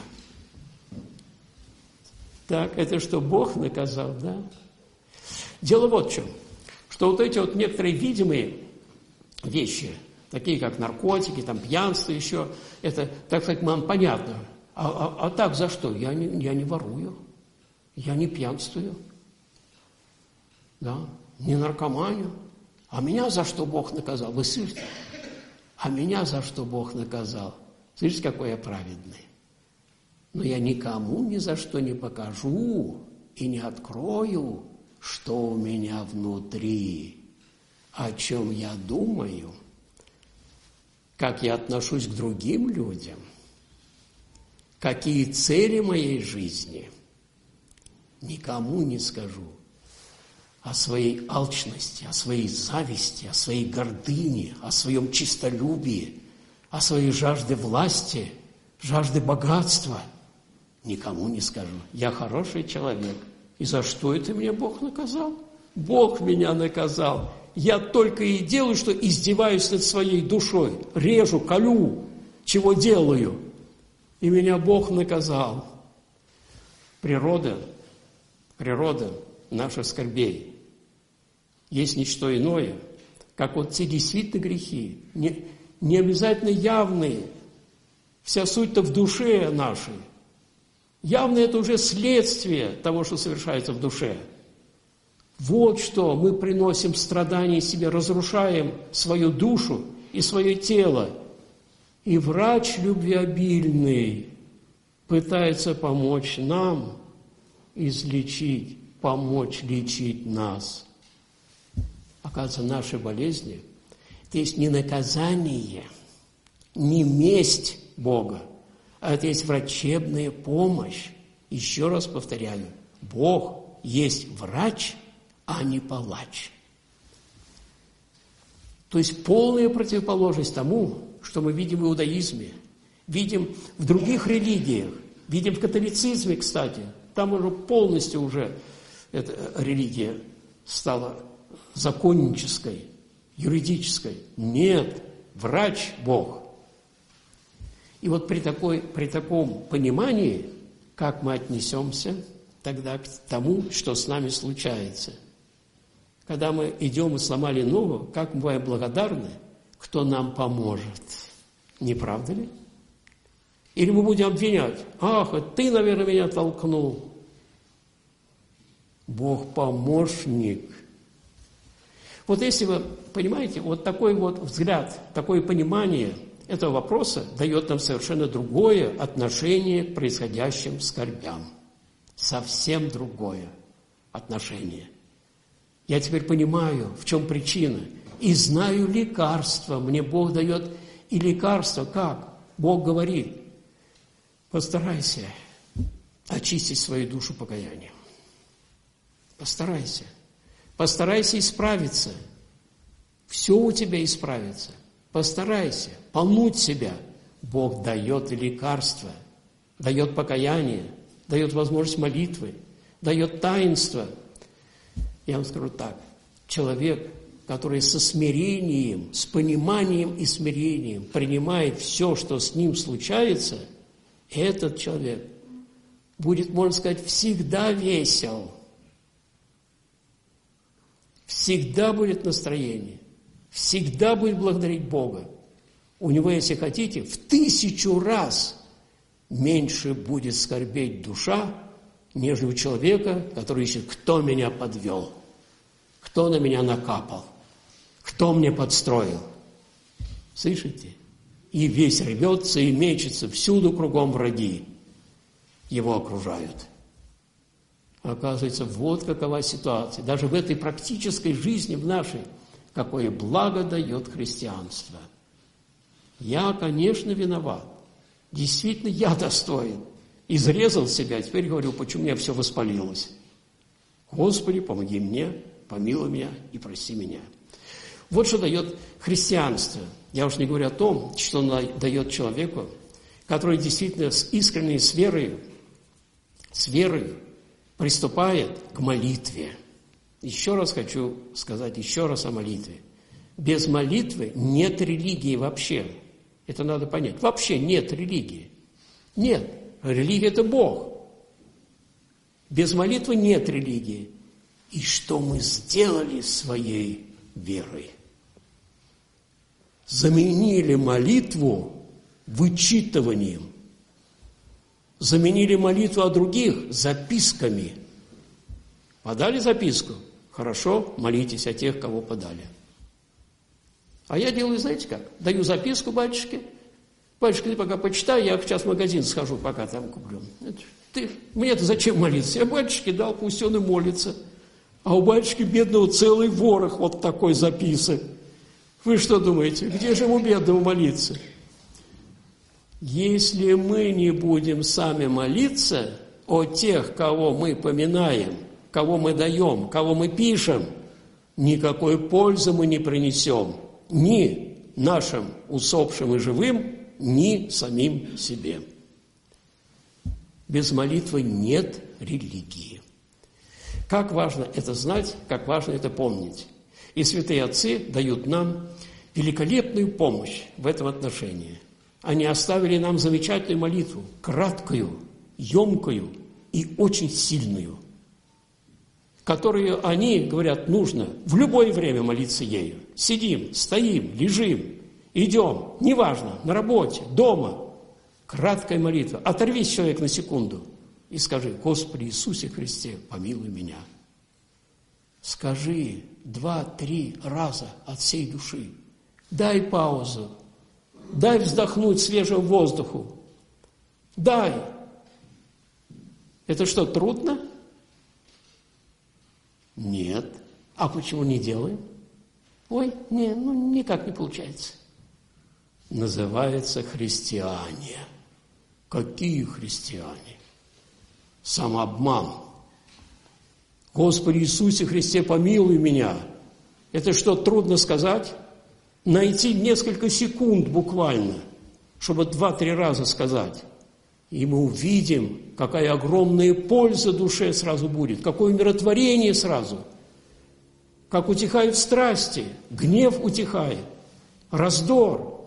Так, это что, Бог наказал, да? Дело вот в чем. Что вот эти вот некоторые видимые вещи, такие как наркотики, там, пьянство еще, это, так сказать, нам понятно. А, а, а так за что? Я не, я не ворую, я не пьянствую, да, не наркоманию. А меня за что Бог наказал? Вы слышите? А меня за что Бог наказал? Слышите, какой я праведный? Но я никому ни за что не покажу и не открою, что у меня внутри, о чем я думаю, как я отношусь к другим людям, какие цели моей жизни, никому не скажу о своей алчности, о своей зависти, о своей гордыне, о своем честолюбии, о своей жажде власти, жажде богатства. Никому не скажу. Я хороший человек. И за что это меня Бог наказал? Бог меня наказал. Я только и делаю, что издеваюсь над своей душой. Режу, колю, чего делаю. И меня Бог наказал. Природа, природа наших скорбей есть ничто иное, как вот те действительно грехи, не, не обязательно явные. Вся суть-то в душе нашей. Явно это уже следствие того, что совершается в душе. Вот что мы приносим страдания себе, разрушаем свою душу и свое тело. И врач любвеобильный пытается помочь нам излечить, помочь лечить нас. Оказывается, наши болезни – это есть не наказание, не месть Бога, а это есть врачебная помощь. Еще раз повторяю, Бог есть врач, а не палач. То есть полная противоположность тому, что мы видим в иудаизме, видим в других религиях, видим в католицизме, кстати. Там уже полностью уже эта религия стала законнической, юридической. Нет, врач Бог. И вот при, такой, при таком понимании, как мы отнесемся тогда к тому, что с нами случается. Когда мы идем и сломали ногу, как мы бываем благодарны, кто нам поможет. Не правда ли? Или мы будем обвинять, ах, ты, наверное, меня толкнул. Бог помощник. Вот если вы понимаете, вот такой вот взгляд, такое понимание этого вопроса дает нам совершенно другое отношение к происходящим скорбям. Совсем другое отношение. Я теперь понимаю, в чем причина. И знаю лекарство. Мне Бог дает и лекарство. Как? Бог говорит, постарайся очистить свою душу покаянием. Постарайся. Постарайся исправиться. Все у тебя исправится. Постарайся помнуть себя. Бог дает лекарства, дает покаяние, дает возможность молитвы, дает таинство. Я вам скажу так. Человек, который со смирением, с пониманием и смирением принимает все, что с ним случается, этот человек будет, можно сказать, всегда весел. Всегда будет настроение. Всегда будет благодарить Бога. У него, если хотите, в тысячу раз меньше будет скорбеть душа, нежели у человека, который ищет, кто меня подвел, кто на меня накапал, кто мне подстроил. Слышите? И весь рвется и мечется, всюду кругом враги его окружают. Оказывается, вот какова ситуация. Даже в этой практической жизни, в нашей, какое благо дает христианство. Я, конечно, виноват. Действительно, я достоин. Изрезал себя, теперь говорю, почему у меня все воспалилось. Господи, помоги мне, помилуй меня и прости меня. Вот что дает христианство. Я уж не говорю о том, что оно дает человеку, который действительно с искренней с верой, с верой приступает к молитве. Еще раз хочу сказать, еще раз о молитве. Без молитвы нет религии вообще. Это надо понять. Вообще нет религии. Нет. Религия – это Бог. Без молитвы нет религии. И что мы сделали своей верой? Заменили молитву вычитыванием. Заменили молитву о других записками. Подали записку? Хорошо, молитесь о тех, кого подали. А я делаю, знаете как? Даю записку батюшке. Батюшка, ты пока почитай, я сейчас в магазин схожу, пока там куплю. Ты, мне-то зачем молиться? Я батюшке дал, пусть он и молится. А у батюшки бедного целый ворох вот такой записок. Вы что думаете, где же ему бедному молиться? Если мы не будем сами молиться о тех, кого мы поминаем, кого мы даем, кого мы пишем, никакой пользы мы не принесем ни нашим усопшим и живым, ни самим себе. Без молитвы нет религии. Как важно это знать, как важно это помнить. И святые отцы дают нам великолепную помощь в этом отношении. Они оставили нам замечательную молитву, краткую, емкую и очень сильную, которую они, говорят, нужно в любое время молиться ею. Сидим, стоим, лежим, идем, неважно, на работе, дома. Краткая молитва. Оторвись, человек, на секунду и скажи: Господи Иисусе Христе, помилуй меня. Скажи два-три раза от всей души. Дай паузу. Дай вздохнуть свежему воздуху. Дай. Это что, трудно? Нет. А почему не делаем? Ой, не, ну никак не получается. Называется христиане. Какие христиане? Самообман. Господи Иисусе Христе, помилуй меня. Это что, трудно сказать? Найти несколько секунд буквально, чтобы два-три раза сказать. И мы увидим, какая огромная польза душе сразу будет, какое умиротворение сразу, как утихают страсти, гнев утихает, раздор.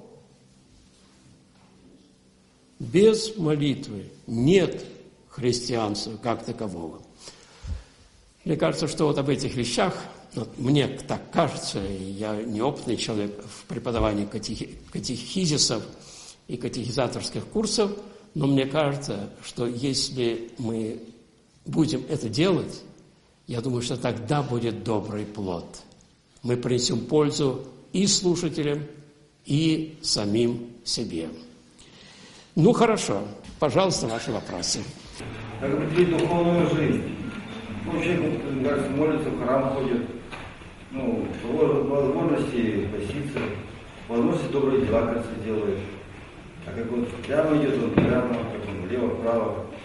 Без молитвы нет христианства как такового. Мне кажется, что вот об этих вещах, вот мне так кажется, я неопытный человек в преподавании катехи, катехизисов и катехизаторских курсов, но мне кажется, что если мы будем это делать, я думаю, что тогда будет добрый плод. Мы принесем пользу и слушателям, и самим себе. Ну, хорошо. Пожалуйста, ваши вопросы. Как определить духовную жизнь? Вообще, кажется, молится, в храм ходит. Ну, возможности поститься, возможности добрые дела, кажется, делает. А как вот прямо идет, он прямо, как он влево-вправо.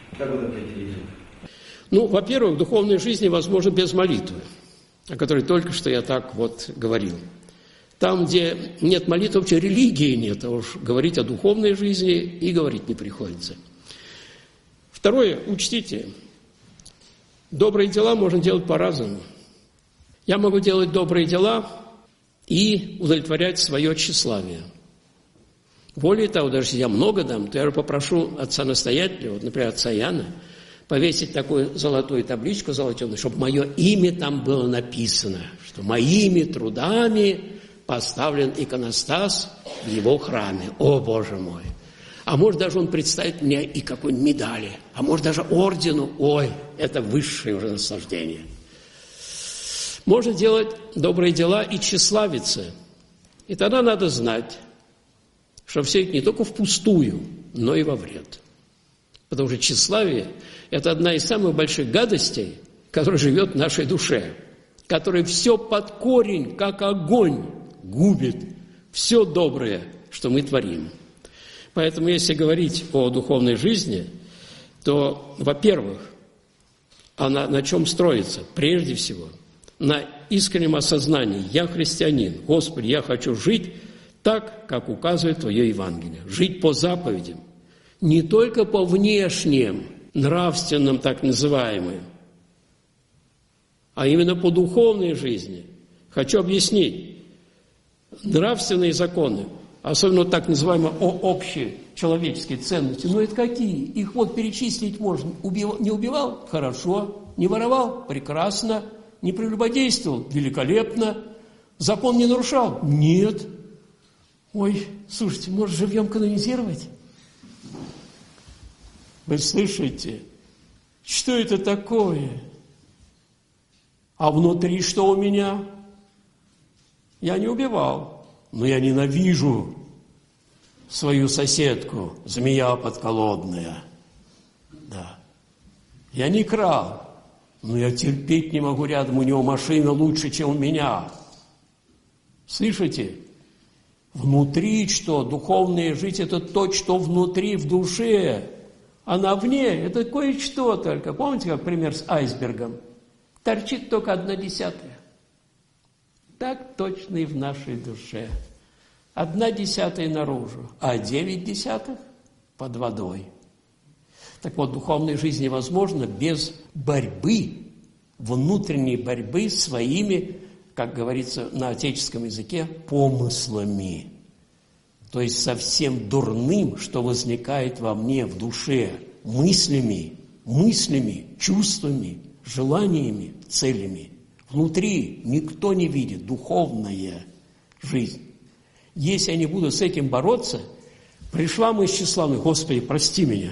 Как вы это определите? Ну, во-первых, в духовной жизни возможно без молитвы, о которой только что я так вот говорил. Там, где нет молитвы, вообще религии нет, а уж говорить о духовной жизни и говорить не приходится. Второе, учтите, добрые дела можно делать по-разному. Я могу делать добрые дела и удовлетворять свое тщеславие. Более того, даже если я много дам, то я попрошу отца-настоятеля, вот, например, отца Яна, повесить такую золотую табличку золотеную, чтобы мое имя там было написано, что моими трудами поставлен иконостас в его храме. О, Боже мой! А может, даже он представит мне и какой-нибудь медали, а может, даже ордену. Ой, это высшее уже наслаждение. Можно делать добрые дела и тщеславиться. И тогда надо знать, что все это не только впустую, но и во вред. Потому что тщеславие – это одна из самых больших гадостей, которая живет в нашей душе, которая все под корень, как огонь, губит все доброе, что мы творим. Поэтому, если говорить о духовной жизни, то, во-первых, она на чем строится? Прежде всего, на искреннем осознании «Я христианин, Господи, я хочу жить так, как указывает Твое Евангелие, жить по заповедям, не только по внешним, нравственным, так называемым, а именно по духовной жизни. Хочу объяснить. Нравственные законы, особенно так называемые общие человеческие ценности, ну это какие? Их вот перечислить можно. Убив... Не убивал? Хорошо. Не воровал? Прекрасно. Не прелюбодействовал? Великолепно. Закон не нарушал? Нет. Ой, слушайте, может, живьем канонизировать? Вы слышите? Что это такое? А внутри что у меня? Я не убивал, но я ненавижу свою соседку, змея подколодная. Да. Я не крал, но я терпеть не могу рядом, у него машина лучше, чем у меня. Слышите? Внутри что? Духовная жизнь – это то, что внутри, в душе. А на вне – это кое-что только. Помните, как пример с айсбергом? Торчит только одна десятая. Так точно и в нашей душе. Одна десятая наружу, а девять десятых под водой. Так вот, духовная жизнь невозможна без борьбы, внутренней борьбы с своими, как говорится на отеческом языке, помыслами. То есть со всем дурным, что возникает во мне, в душе, мыслями, мыслями, чувствами, желаниями, целями. Внутри никто не видит духовная жизнь. Если я не буду с этим бороться, пришла мысль тщеславная: Господи, прости меня.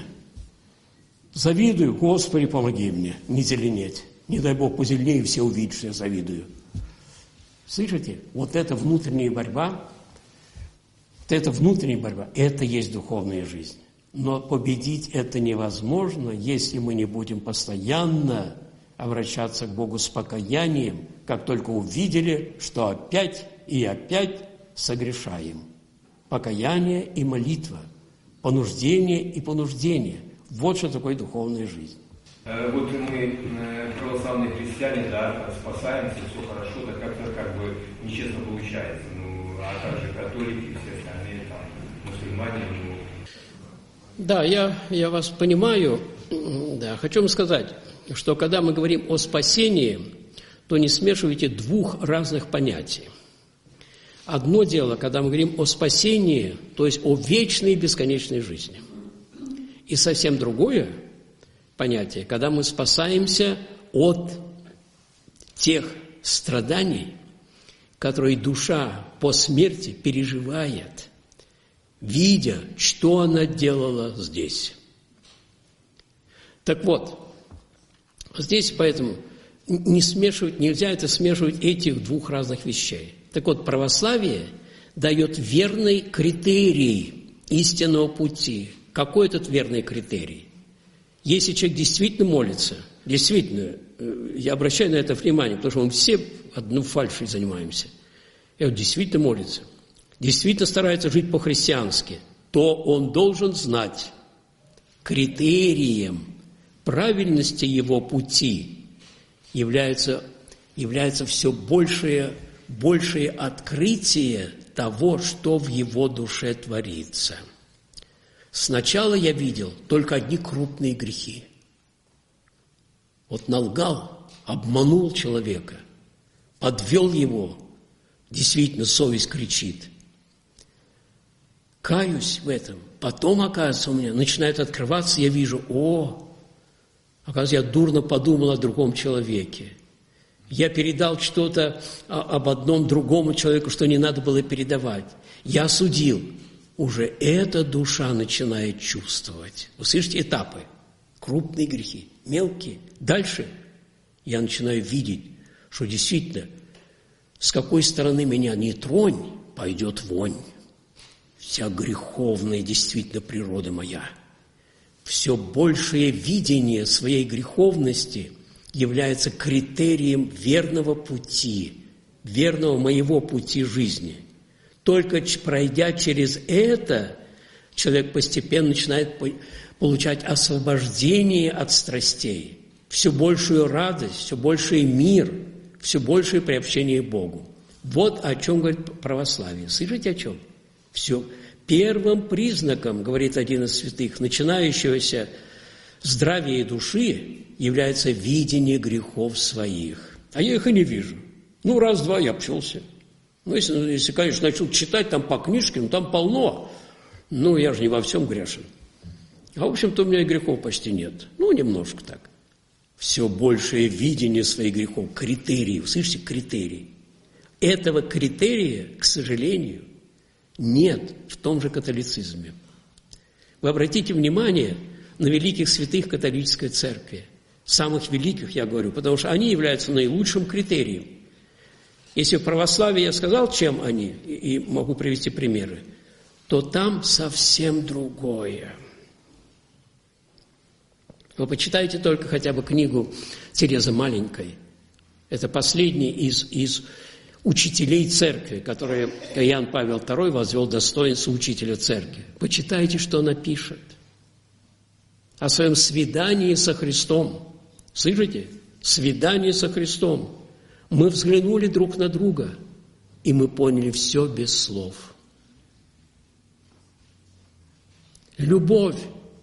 Завидую, Господи, помоги мне не зеленеть. Не дай Бог, позеленею, все увидят, что я завидую. Слышите? Вот эта внутренняя борьба, вот эта внутренняя борьба, это есть духовная жизнь. Но победить это невозможно, если мы не будем постоянно обращаться к Богу с покаянием, как только увидели, что опять и опять согрешаем. Покаяние и молитва, понуждение и понуждение. Вот что такое духовная жизнь. Вот мы, православные христиане, да, спасаемся, все хорошо, да как-то как бы нечестно получается. Ну, а также католики, все остальные, там, мусульмане, ну... Да, я, я вас понимаю. Да, хочу вам сказать, что когда мы говорим о спасении, то не смешивайте двух разных понятий. Одно дело, когда мы говорим о спасении, то есть о вечной и бесконечной жизни. И совсем другое понятие, когда мы спасаемся от тех страданий, которые душа по смерти переживает, видя, что она делала здесь. Так вот, здесь поэтому не смешивать, нельзя это смешивать этих двух разных вещей. Так вот, православие дает верный критерий истинного пути. Какой этот верный критерий? Если человек действительно молится, действительно, я обращаю на это внимание, потому что мы все одну фальшей занимаемся, и он действительно молится, действительно старается жить по-христиански, то он должен знать критерием правильности его пути является, является все большее, большее открытие того, что в его душе творится. Сначала я видел только одни крупные грехи. Вот налгал, обманул человека, подвел его, действительно совесть кричит. Каюсь в этом. Потом, оказывается, у меня начинает открываться, я вижу, о, оказывается, я дурно подумал о другом человеке. Я передал что-то об одном другому человеку, что не надо было передавать. Я осудил. Уже эта душа начинает чувствовать. Вы слышите, этапы. Крупные грехи, мелкие. Дальше я начинаю видеть, что действительно, с какой стороны меня не тронь, пойдет вонь. Вся греховная действительно природа моя. Все большее видение своей греховности является критерием верного пути, верного моего пути жизни. Только пройдя через это, человек постепенно начинает получать освобождение от страстей, все большую радость, все больший мир, все большее приобщение к Богу. Вот о чем говорит православие. Слышите, о чем? Все. Первым признаком, говорит один из святых, начинающегося здравия души является видение грехов своих. А я их и не вижу. Ну, раз-два я обчелся. Ну, если, если, конечно, начал читать там по книжке, ну, там полно. Ну, я же не во всем грешен. А, в общем-то, у меня и грехов почти нет. Ну, немножко так. Все большее видение своих грехов, критерии, слышите, критерии. Этого критерия, к сожалению, нет в том же католицизме. Вы обратите внимание на великих святых католической церкви. Самых великих, я говорю, потому что они являются наилучшим критерием. Если в православии я сказал, чем они, и могу привести примеры, то там совсем другое. Вы почитайте только хотя бы книгу Терезы Маленькой. Это последний из, из учителей церкви, которые Иоанн Павел второй возвел достоинство учителя церкви. Почитайте, что она пишет о своем свидании со Христом. Слышите? Свидание со Христом. Мы взглянули друг на друга, и мы поняли все без слов. Любовь.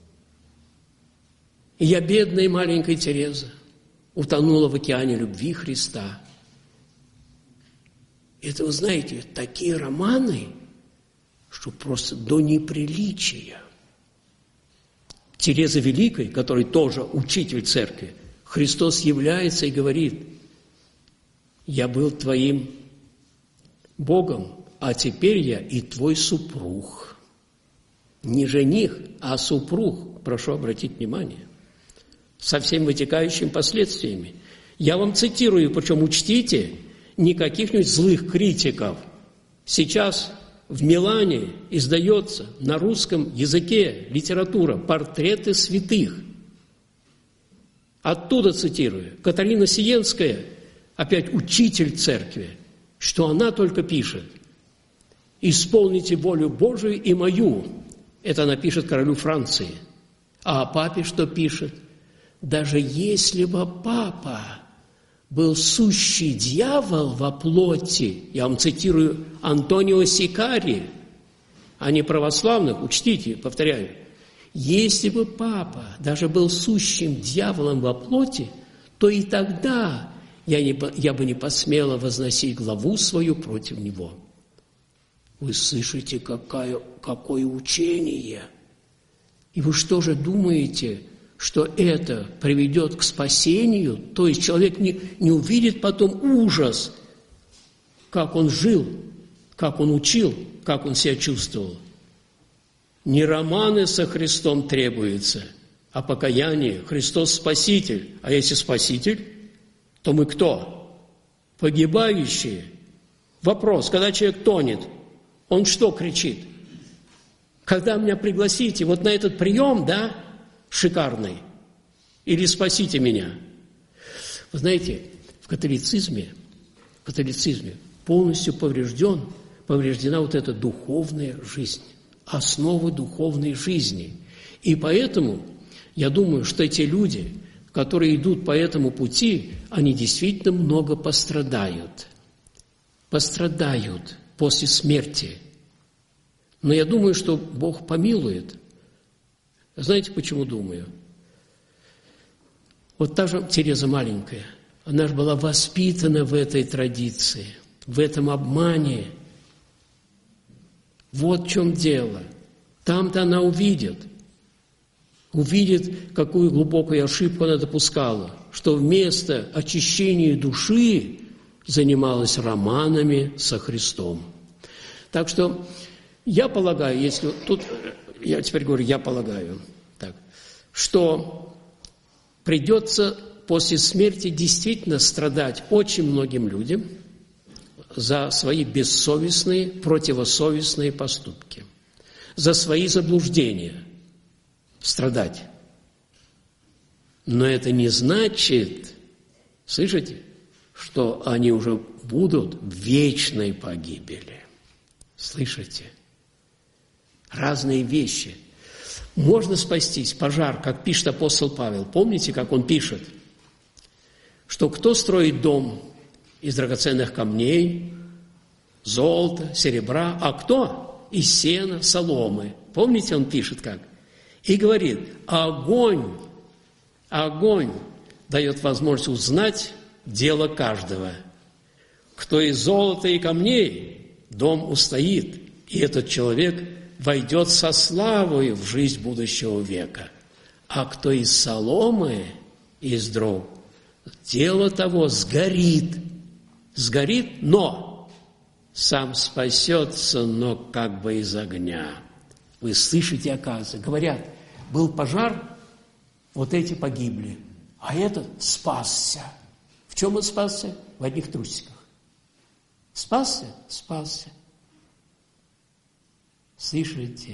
И я, бедная маленькая Тереза, утонула в океане любви Христа. Это, вы знаете, такие романы, что просто до неприличия. Тереза Великой, который тоже учитель церкви, Христос является и говорит: «Я был твоим Богом, а теперь я и твой супруг». Не жених, а супруг, прошу обратить внимание, со всеми вытекающими последствиями. Я вам цитирую, причем учтите, не каких-нибудь злых критиков. Сейчас в Милане издается на русском языке литература «Портреты святых». Оттуда цитирую. Катарина Сиенская, опять учитель церкви, что она только пишет: «Исполните волю Божию и мою». Это она пишет королю Франции. А о папе что пишет? Даже если бы папа был сущий дьявол во плоти, я вам цитирую Антонио Сикари, а не православных, учтите, повторяю, если бы папа даже был сущим дьяволом во плоти, то и тогда я, не, я бы не посмела возносить главу свою против него. Вы слышите, какое, какое учение? И вы что же думаете, что это приведет к спасению? То есть человек не, не увидит потом ужас, как он жил, как он учил, как он себя чувствовал. Не романы со Христом требуются, а покаяние. Христос Спаситель. А если Спаситель, то мы кто? Погибающие. Вопрос, когда человек тонет, он что кричит? Когда меня пригласите вот на этот прием, да, шикарный, или спасите меня. Вы знаете, в католицизме, в католицизме полностью поврежден, повреждена вот эта духовная жизнь, основа духовной жизни. И поэтому я думаю, что эти люди, которые идут по этому пути, они действительно много пострадают. Пострадают после смерти. Но я думаю, что Бог помилует. Знаете, почему думаю? Вот та же Тереза маленькая, она же была воспитана в этой традиции, в этом обмане. Вот в чем дело. Там-то она увидит, увидит, какую глубокую ошибку она допускала, что вместо очищения души занималась романами со Христом. Так что я полагаю, если тут, я теперь говорю, я полагаю, так, что придется после смерти действительно страдать очень многим людям за свои бессовестные, противосовестные поступки, за свои заблуждения страдать. Но это не значит, слышите, что они уже будут в вечной погибели. Слышите? Разные вещи. Можно спастись, пожар, как пишет апостол Павел. Помните, как он пишет? Что кто строит дом из драгоценных камней, золота, серебра, а кто? Из сена, соломы. Помните, он пишет как? И говорит, огонь, огонь дает возможность узнать дело каждого. Кто из золота и камней, дом устоит, и этот человек войдет со славой в жизнь будущего века. А кто из соломы, из дров, дело того сгорит, сгорит, но сам спасется, но как бы из огня. Вы слышите, оказывается, говорят, был пожар, вот эти погибли, а этот спасся. В чем он спасся? В одних трусиках. Спасся? Спасся. Слышите?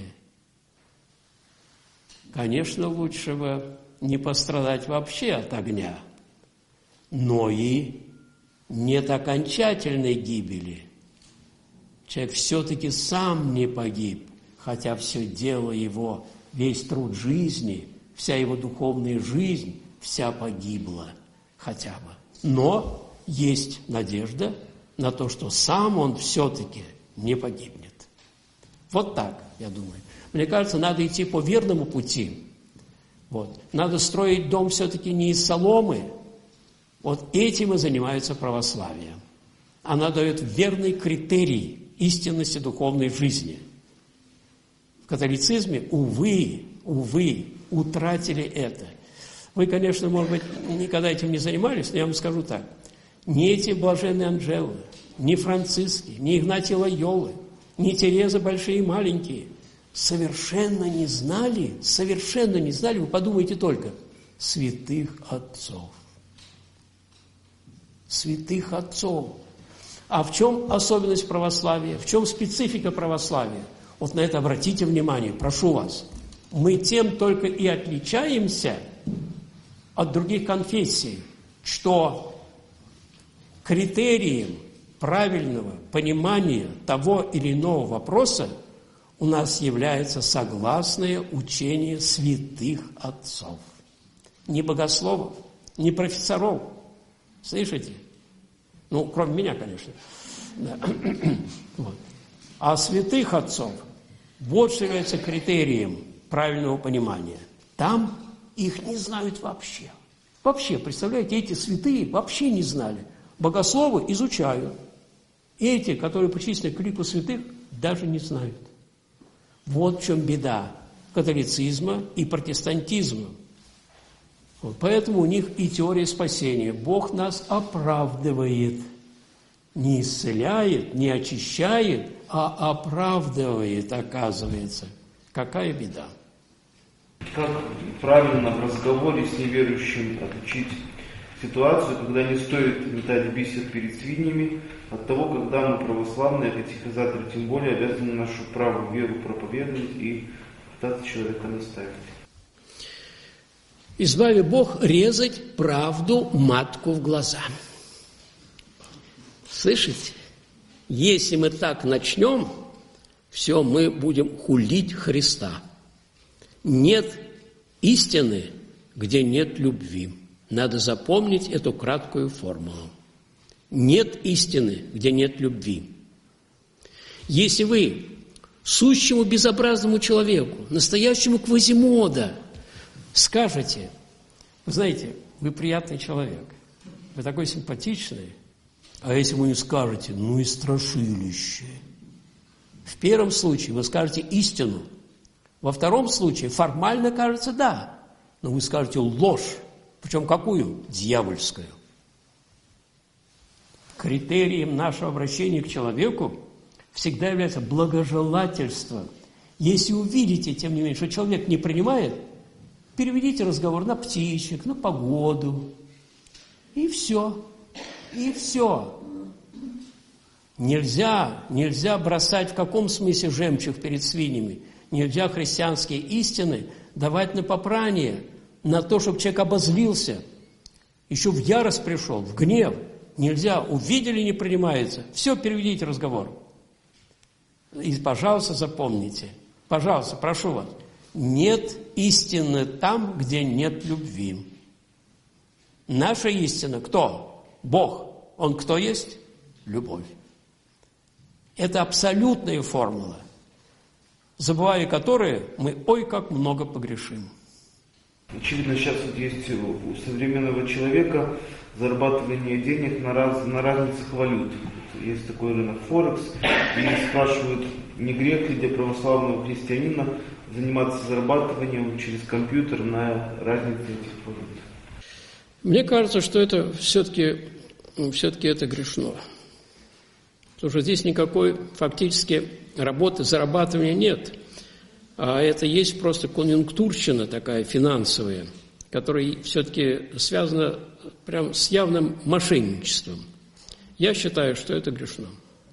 Конечно, лучше бы не пострадать вообще от огня, но и нет окончательной гибели. Человек все-таки сам не погиб, хотя все дело его, весь труд жизни, вся его духовная жизнь, вся погибла хотя бы. Но есть надежда на то, что сам он все-таки не погибнет. Вот так, я думаю. Мне кажется, надо идти по верному пути. Вот. Надо строить дом все-таки не из соломы. Вот этим и занимается православие. Она дает верный критерий истинности духовной жизни. В католицизме, увы, увы, утратили это. Вы, конечно, может быть, никогда этим не занимались, но я вам скажу так. Ни эти блаженные Анжелы, ни Франциски, ни Игнатий Лойолы, ни Тереза большие и маленькие совершенно не знали, совершенно не знали, вы подумайте только, святых отцов. Святых отцов. А в чем особенность православия? В чем специфика православия? Вот на это обратите внимание, прошу вас. Мы тем только и отличаемся от других конфессий, что критерием правильного понимания того или иного вопроса у нас является согласное учение святых отцов. Не богословов, не профессоров. Слышите? Ну, кроме меня, конечно. Да. Вот. А святых отцов вот что является критерием правильного понимания. Там их не знают вообще. Вообще, представляете, эти святые вообще не знали. Богословы изучают. Эти, которые причислены к лику святых, даже не знают. Вот в чем беда католицизма и протестантизма. Вот, поэтому у них и теория спасения. Бог нас оправдывает. Не исцеляет, не очищает, а оправдывает, оказывается. Какая беда. Как правильно в разговоре с неверующим отличить ситуацию, когда не стоит метать бисер перед свиньями, от того, когда мы православные катехизаторы, тем более обязаны нашу правую веру проповедовать и пытаться человека наставить. Избави Бог резать правду матку в глаза. Слышите? Если мы так начнем, все, мы будем хулить Христа. Нет истины, где нет любви. Надо запомнить эту краткую формулу. Нет истины, где нет любви. Если вы сущему безобразному человеку, настоящему Квазимода, скажете: вы знаете, вы приятный человек, вы такой симпатичный, а если вы не скажете: ну и страшилище. В первом случае вы скажете истину, во втором случае формально кажется да, но вы скажете ложь, причем какую? Дьявольскую. Критерием нашего обращения к человеку всегда является благожелательство. Если увидите, тем не менее, что человек не принимает, переведите разговор на птичек, на погоду, и все, и все. Нельзя, нельзя бросать в каком смысле жемчуг перед свиньями. Нельзя христианские истины давать на попрание, на то, чтобы человек обозлился, еще в ярость пришел, в гнев. Нельзя, увидели, не принимается. Все, переведите разговор. И, пожалуйста, запомните, пожалуйста, прошу вас, нет истины там, где нет любви. Наша истина кто? Бог. Он кто есть? Любовь. Это абсолютная формула, забывая которые, мы ой как много погрешим. Очевидно, сейчас вот есть у современного человека зарабатывание денег на, раз, на разницах валют. Есть такой рынок Форекс, и спрашивают, не грех ли для православного христианина заниматься зарабатыванием через компьютер на разнице этих валют? Мне кажется, что это все-таки, все-таки это грешно. Потому что здесь никакой фактически работы, зарабатывания нет. А это есть просто конъюнктурщина такая финансовая, которая все-таки связана прям с явным мошенничеством. Я считаю, что это грешно.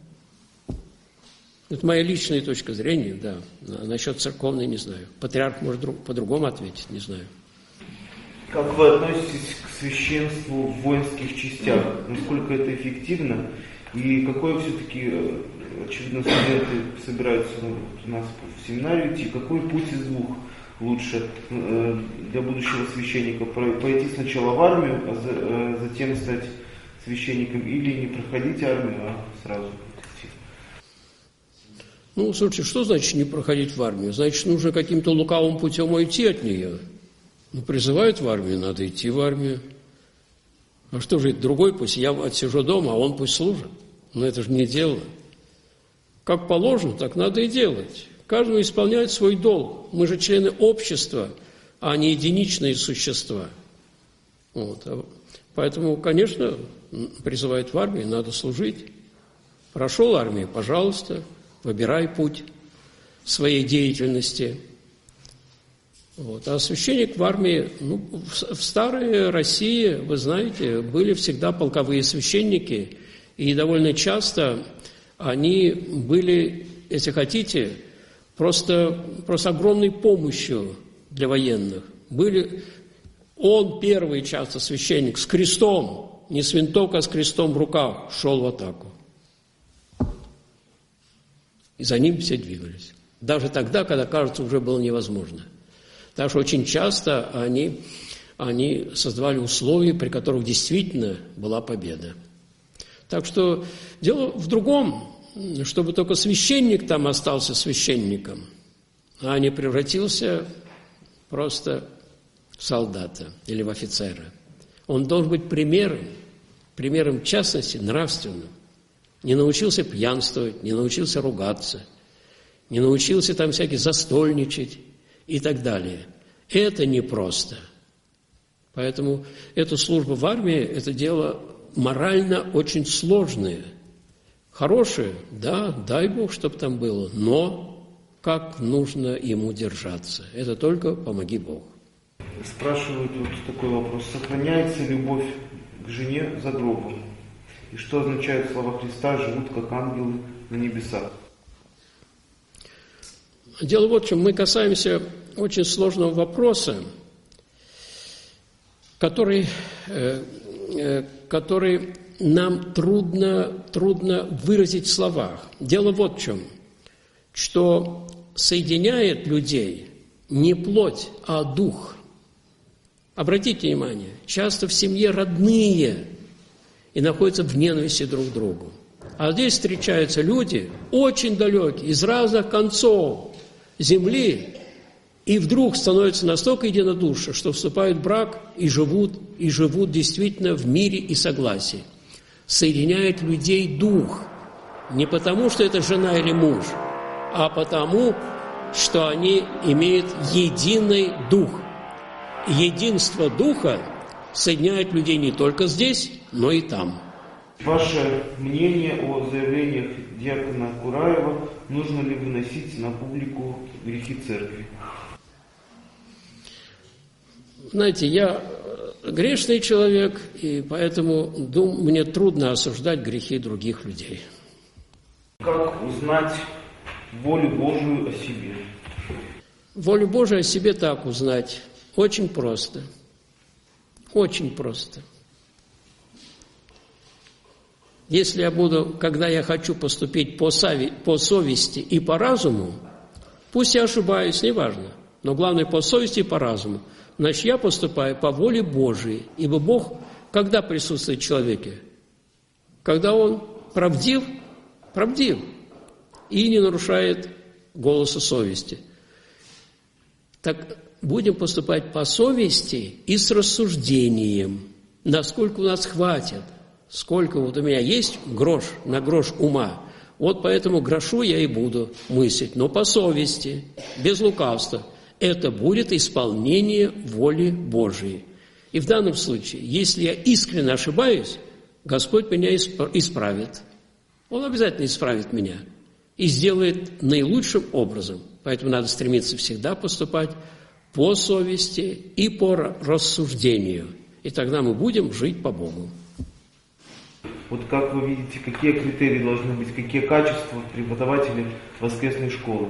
Это моя личная точка зрения, да. А насчет церковной не знаю. Патриарх может друг, по-другому ответить, не знаю. Как вы относитесь к священству в воинских частях? Насколько это эффективно? И какой все-таки, очевидно, студенты собираются у нас в семинарию идти, какой путь из двух лучше для будущего священника? Пойти сначала в армию, а затем стать священником, или не проходить армию, а сразу идти? Ну, слушайте, что значит не проходить в армию? Значит, нужно каким-то лукавым путем уйти от нее. Ну, призывают в армию, надо идти в армию. А что же это другой пусть? Я отсижу дома, а он пусть служит. Но это же не дело. Как положено, так надо и делать. Каждый исполняет свой долг. Мы же члены общества, а не единичные существа. Вот. Поэтому, конечно, призывают в армию, надо служить. Прошел армию, пожалуйста, выбирай путь своей деятельности. Вот. А священник в армии, ну, в, в старой России, вы знаете, были всегда полковые священники, и довольно часто они были, если хотите, просто, просто огромной помощью для военных. Были, он первый часто священник с крестом, не с винтовкой, а с крестом в руках, шел в атаку. И за ним все двигались. Даже тогда, когда, кажется, уже было невозможно. Так что очень часто они, они создавали условия, при которых действительно была победа. Так что дело в другом, чтобы только священник там остался священником, а не превратился просто в солдата или в офицера. Он должен быть примером, примером в частности нравственным. Не научился пьянствовать, не научился ругаться, не научился там всякие застольничать и так далее. Это непросто. Поэтому эта служба в армии – это дело морально очень сложное. Хорошее, да, дай Бог, чтобы там было, но как нужно ему держаться? Это только помоги Бог. Спрашивают вот такой вопрос. Сохраняется любовь к жене за гробом? И что означают слова Христа «живут как ангелы на небесах»? Дело вот в чем. Мы касаемся очень сложного вопроса, который, э, э, который нам трудно, трудно выразить в словах. Дело вот в чем, что соединяет людей не плоть, а дух. Обратите внимание, часто в семье родные и находятся в ненависти друг к другу. А здесь встречаются люди очень далекие, из разных концов земли, и вдруг становятся настолько единодушны, что вступают в брак и живут, и живут действительно в мире и согласии. Соединяет людей дух. Не потому, что это жена или муж, а потому, что они имеют единый дух. Единство духа соединяет людей не только здесь, но и там. Ваше мнение о заявлениях диакона Кураева, нужно ли выносить на публику грехи церкви? Знаете, я грешный человек, и поэтому дум, мне трудно осуждать грехи других людей. Как узнать волю Божию о себе? Волю Божию о себе так узнать. Очень просто. Очень просто. Если я буду, когда я хочу поступить по, сови, по совести и по разуму, пусть я ошибаюсь, неважно, но главное по совести и по разуму, значит, я поступаю по воле Божией, ибо Бог, когда присутствует в человеке? Когда он правдив, правдив, и не нарушает голоса совести. Так будем поступать по совести и с рассуждением, насколько у нас хватит. Сколько вот у меня есть грош, на грош ума, вот поэтому грошу я и буду мыслить, но по совести, без лукавства. Это будет исполнение воли Божией. И в данном случае, если я искренне ошибаюсь, Господь меня исправит. Он обязательно исправит меня и сделает наилучшим образом. Поэтому надо стремиться всегда поступать по совести и по рассуждению. И тогда мы будем жить по Богу. Вот как вы видите, какие критерии должны быть, какие качества преподавателей воскресной школы?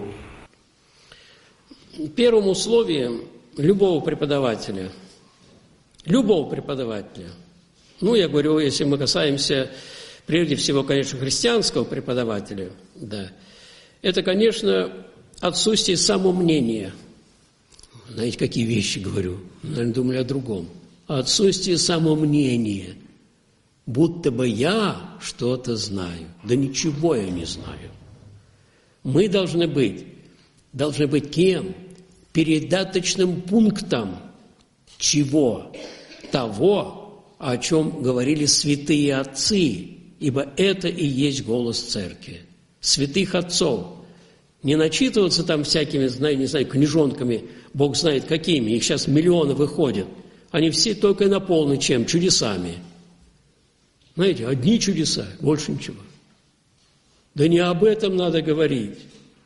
Первым условием любого преподавателя, любого преподавателя, ну, я говорю, если мы касаемся, прежде всего, конечно, христианского преподавателя, да, это, конечно, отсутствие самомнения. Знаете, какие вещи говорю? Наверное, думали о другом. Отсутствие самомнения. Будто бы я что-то знаю. Да ничего я не знаю. Мы должны быть, должны быть кем? Передаточным пунктом чего? Того, о чем говорили святые отцы, ибо это и есть голос церкви. Святых отцов. Не начитываться там всякими, знаю, не знаю, книжонками, Бог знает какими, их сейчас миллионы выходят. Они все только наполнены чем? Чудесами. Знаете, одни чудеса, больше ничего. Да не об этом надо говорить.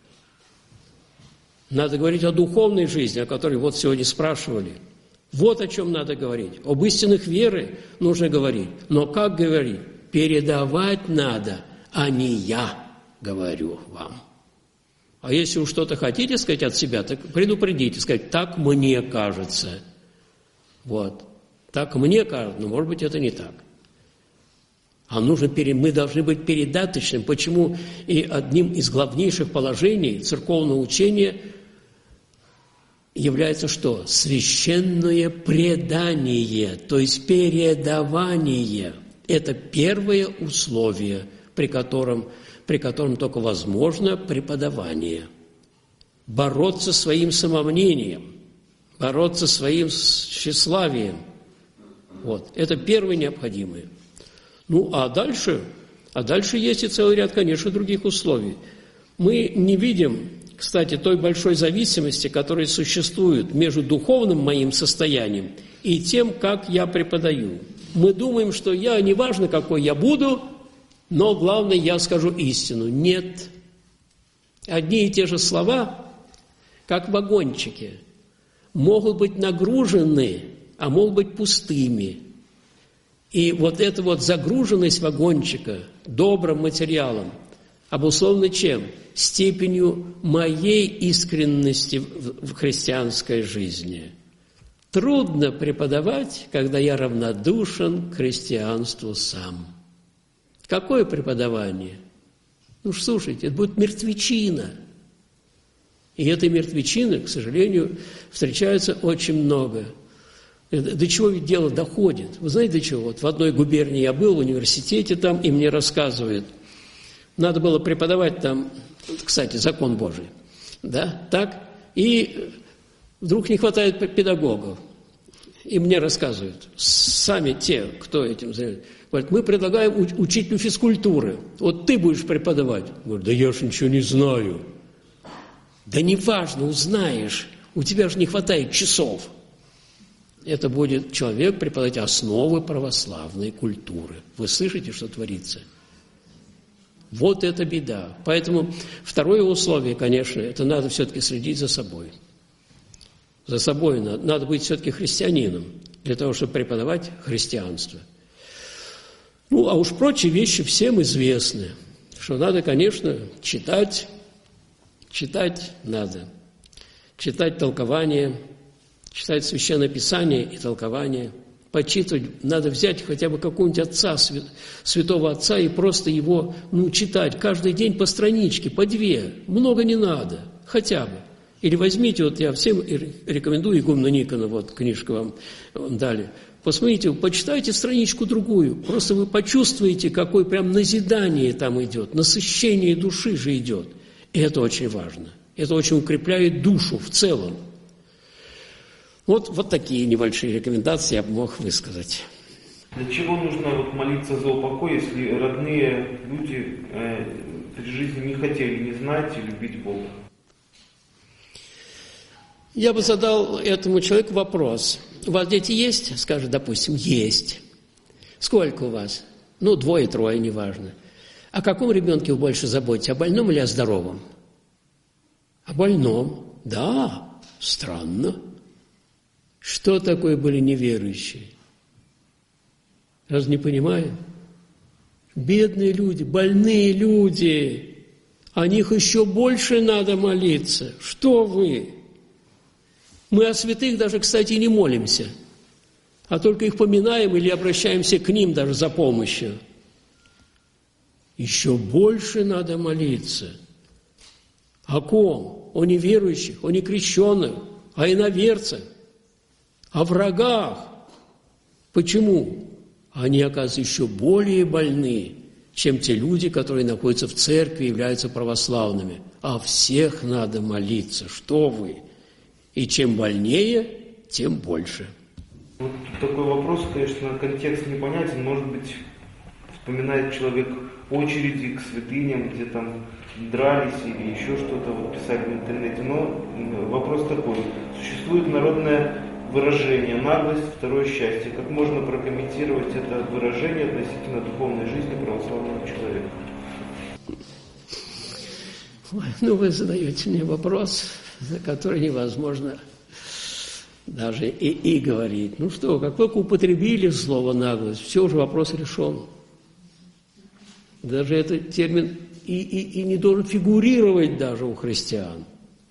Надо говорить о духовной жизни, о которой вот сегодня спрашивали. Вот о чем надо говорить. Об истинных веры нужно говорить. Но как говорить? Передавать надо, а не я говорю вам. А если вы что-то хотите сказать от себя, так предупредите, сказать, так мне кажется. Вот. Так мне кажется, но может быть это не так. А нужно, мы должны быть передаточным. Почему и одним из главнейших положений церковного учения является что? Священное предание, то есть передавание. Это первое условие, при котором, при котором только возможно преподавание. Бороться своим самомнением, бороться своим тщеславием. Вот. Это первое необходимое. Ну, а дальше, а дальше есть и целый ряд, конечно, других условий. Мы не видим, кстати, той большой зависимости, которая существует между духовным моим состоянием и тем, как я преподаю. Мы думаем, что я, неважно, какой я буду, но главное, я скажу истину. Нет. Одни и те же слова, как вагончики, могут быть нагружены, а могут быть пустыми. И вот эта вот загруженность вагончика добрым материалом обусловлена чем? Степенью моей искренности в христианской жизни. Трудно преподавать, когда я равнодушен к христианству сам. Какое преподавание? Ну, слушайте, это будет мертвечина. И этой мертвечины, к сожалению, встречается очень много. До чего ведь дело доходит? Вы знаете, до чего? Вот в одной губернии я был, в университете там, и мне рассказывают. Надо было преподавать там, кстати, закон Божий. Да, так? И вдруг не хватает педагогов. И мне рассказывают, сами те, кто этим занимается. Говорят, мы предлагаем учителю физкультуры. Вот ты будешь преподавать. Говорю, да я ж ничего не знаю. Да неважно, узнаешь. У тебя же не хватает часов. Это будет человек преподавать основы православной культуры. Вы слышите, что творится? Вот это беда. Поэтому второе условие, конечно, это надо все-таки следить за собой. За собой надо, надо быть все-таки христианином, для того, чтобы преподавать христианство. Ну, а уж прочие вещи всем известны, что надо, конечно, читать, читать надо, читать толкование, читать Священное Писание и толкование, почитывать, надо взять хотя бы какого-нибудь отца, святого отца, и просто его, ну, читать каждый день по страничке, по две, много не надо, хотя бы. Или возьмите, вот я всем рекомендую, игумна Никона, вот книжку вам дали, посмотрите, почитайте страничку другую, просто вы почувствуете, какое прям назидание там идет, насыщение души же идет. И это очень важно, это очень укрепляет душу в целом. Вот, вот такие небольшие рекомендации я бы мог высказать. Для чего нужно вот молиться за упокой, если родные люди э, при жизни не хотели не знать и любить Бога? Я бы задал этому человеку вопрос. У вас дети есть? Скажет, допустим, есть. Сколько у вас? Ну, двое, трое, неважно. О каком ребенке вы больше заботитесь? О больном или о здоровом? О больном. Да, странно. Что такое были неверующие? Разве не понимаем? Бедные люди, больные люди. О них еще больше надо молиться. Что вы? Мы о святых даже, кстати, не молимся, а только их поминаем или обращаемся к ним даже за помощью. Еще больше надо молиться. О ком? О неверующих, о некрещенных, о иноверцах, о врагах. Почему? Они, оказывается, еще более больны, чем те люди, которые находятся в церкви и являются православными. О всех надо молиться. Что вы? И чем больнее, тем больше. Вот такой вопрос, конечно, контекст непонятен. Может быть, вспоминает человек очереди к святыням, где там дрались или еще что-то вот писали в интернете. Но вопрос такой. Существует народное выражение «наглость, второе счастье». Как можно прокомментировать это выражение относительно духовной жизни православного человека? Ой, ну, вы задаете мне вопрос, на который невозможно даже и, и говорить. Ну что, как только употребили слово «наглость», все, уже вопрос решен. Даже этот термин и, и, и не должен фигурировать даже у христиан.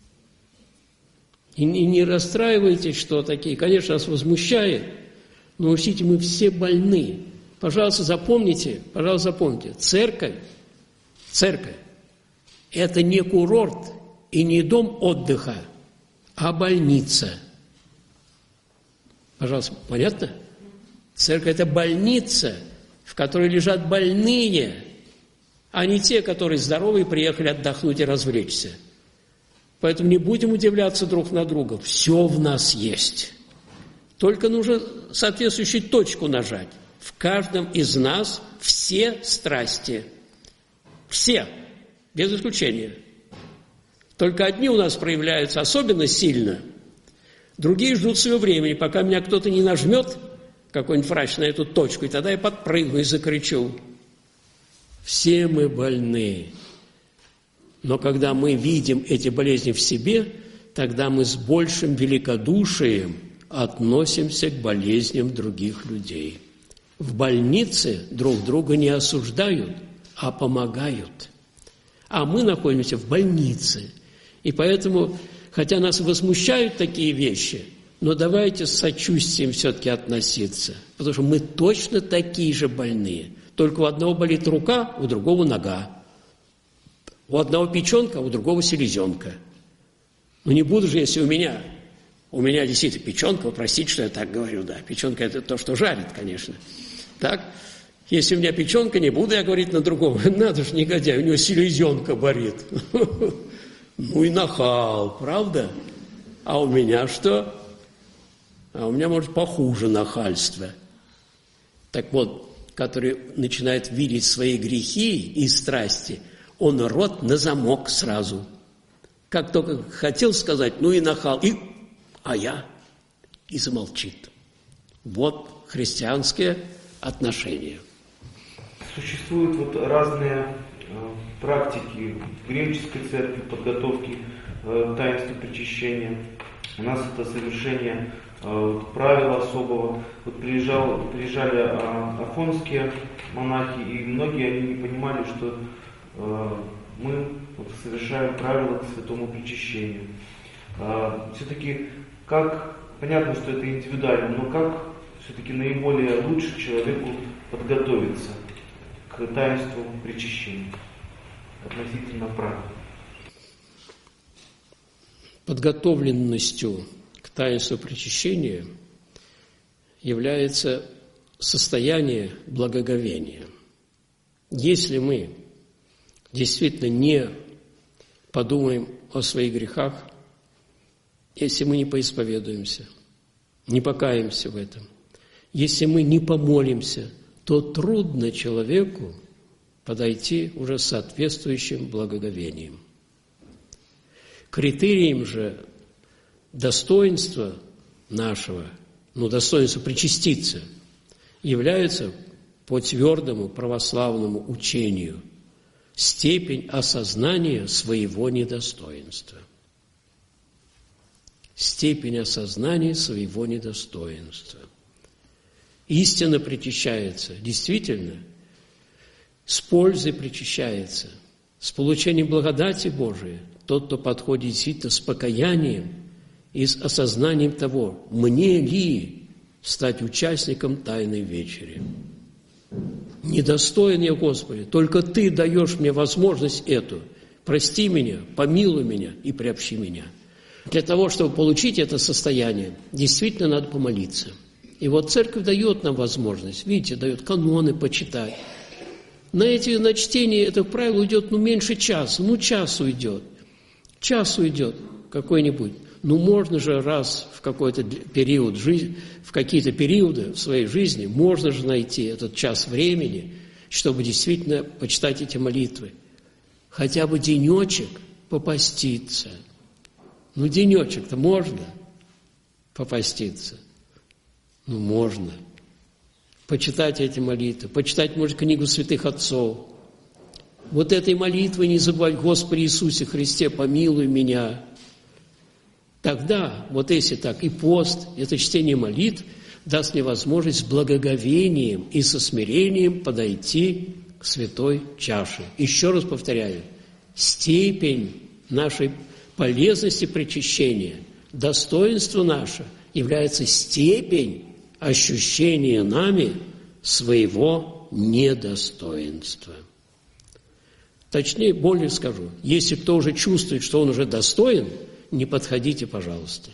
И, и не расстраивайтесь, что такие. Конечно, нас возмущает, но учтите, мы все больны. Пожалуйста, запомните, пожалуйста, запомните, церковь, церковь – это не курорт и не дом отдыха, а больница. Пожалуйста, понятно? Церковь – это больница, в которой лежат больные, а не те, которые здоровые приехали отдохнуть и развлечься. Поэтому не будем удивляться друг на друга. Все в нас есть. Только нужно соответствующую точку нажать. В каждом из нас все страсти. Все. Без исключения. Только одни у нас проявляются особенно сильно, другие ждут своего времени, пока меня кто-то не нажмет, какой-нибудь врач, на эту точку, и тогда я подпрыгну и закричу. Все мы больны. Но когда мы видим эти болезни в себе, тогда мы с большим великодушием относимся к болезням других людей. В больнице друг друга не осуждают, а помогают. А мы находимся в больнице. И поэтому, хотя нас возмущают такие вещи, но давайте с сочувствием все-таки относиться. Потому что мы точно такие же больные. Только у одного болит рука, у другого нога. У одного печенка, у другого селезенка. Но не буду же, если у меня У меня действительно печенка, вы простите, что я так говорю, да, печенка – это то, что жарит, конечно. Так, если у меня печенка, не буду я говорить на другом. Надо же, негодяй, у него селезенка болит. Ну и нахал, правда? А у меня что? А у меня, может, похуже нахальство. Так вот, который начинает видеть свои грехи и страсти, он рот на замок сразу. Как только хотел сказать, ну и нахал, и, а я, и замолчит. Вот христианские отношения. Существуют вот разные э, практики в гремической церкви, подготовки э, таинства причащения. У нас это совершение э, вот, правила особого. Вот приезжал, приезжали э, афонские монахи, и многие они не понимали, что э, мы вот, совершаем правила к святому причащению. Э, все-таки как, понятно, что это индивидуально, но как все-таки наиболее лучше человеку подготовиться к таинству причащения относительно правил? Подготовленностью к таинству причащения является состояние благоговения. Если мы действительно не подумаем о своих грехах, если мы не поисповедуемся, не покаемся в этом, если мы не помолимся, то трудно человеку подойти уже с соответствующим благоговением. Критерием же достоинства нашего, ну, достоинства причаститься, является по твердому православному учению степень осознания своего недостоинства. Степень осознания своего недостоинства. Истина причащается, действительно, с пользой причащается, с получением благодати Божией. Тот, кто подходит действительно с покаянием и с осознанием того, мне ли стать участником Тайной Вечери. Недостоин я, Господи, только Ты даешь мне возможность эту. Прости меня, помилуй меня и приобщи меня. Для того, чтобы получить это состояние, действительно надо помолиться. И вот церковь дает нам возможность, видите, дает каноны почитать. На эти на чтение это правило уйдет ну меньше часа, ну час уйдет. Час уйдет какой-нибудь. Ну можно же раз в какой-то период жизни, в какие-то периоды в своей жизни, можно же найти этот час времени, чтобы действительно почитать эти молитвы. Хотя бы денечек попаститься. Ну денечек-то можно попаститься. Ну, можно. Почитать эти молитвы. Почитать, может, книгу святых отцов. Вот этой молитвы не забывать: Господи Иисусе Христе, помилуй меня. Тогда, вот если так, и пост, это чтение молитв даст мне возможность с благоговением и со смирением подойти к святой чаше. Еще раз повторяю, степень нашей полезности причащения, достоинство наше является степень ощущение нами своего недостоинства. Точнее, более скажу, если кто уже чувствует, что он уже достоин, не подходите, пожалуйста.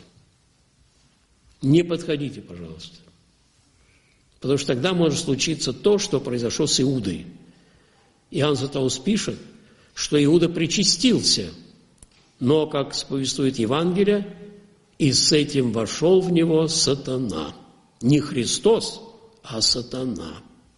Не подходите, пожалуйста. Потому что тогда может случиться то, что произошло с Иудой. Иоанн Златоуст пишет, что Иуда причастился, но, как повествует Евангелие, и с этим вошел в него сатана. Не Христос, а сатана.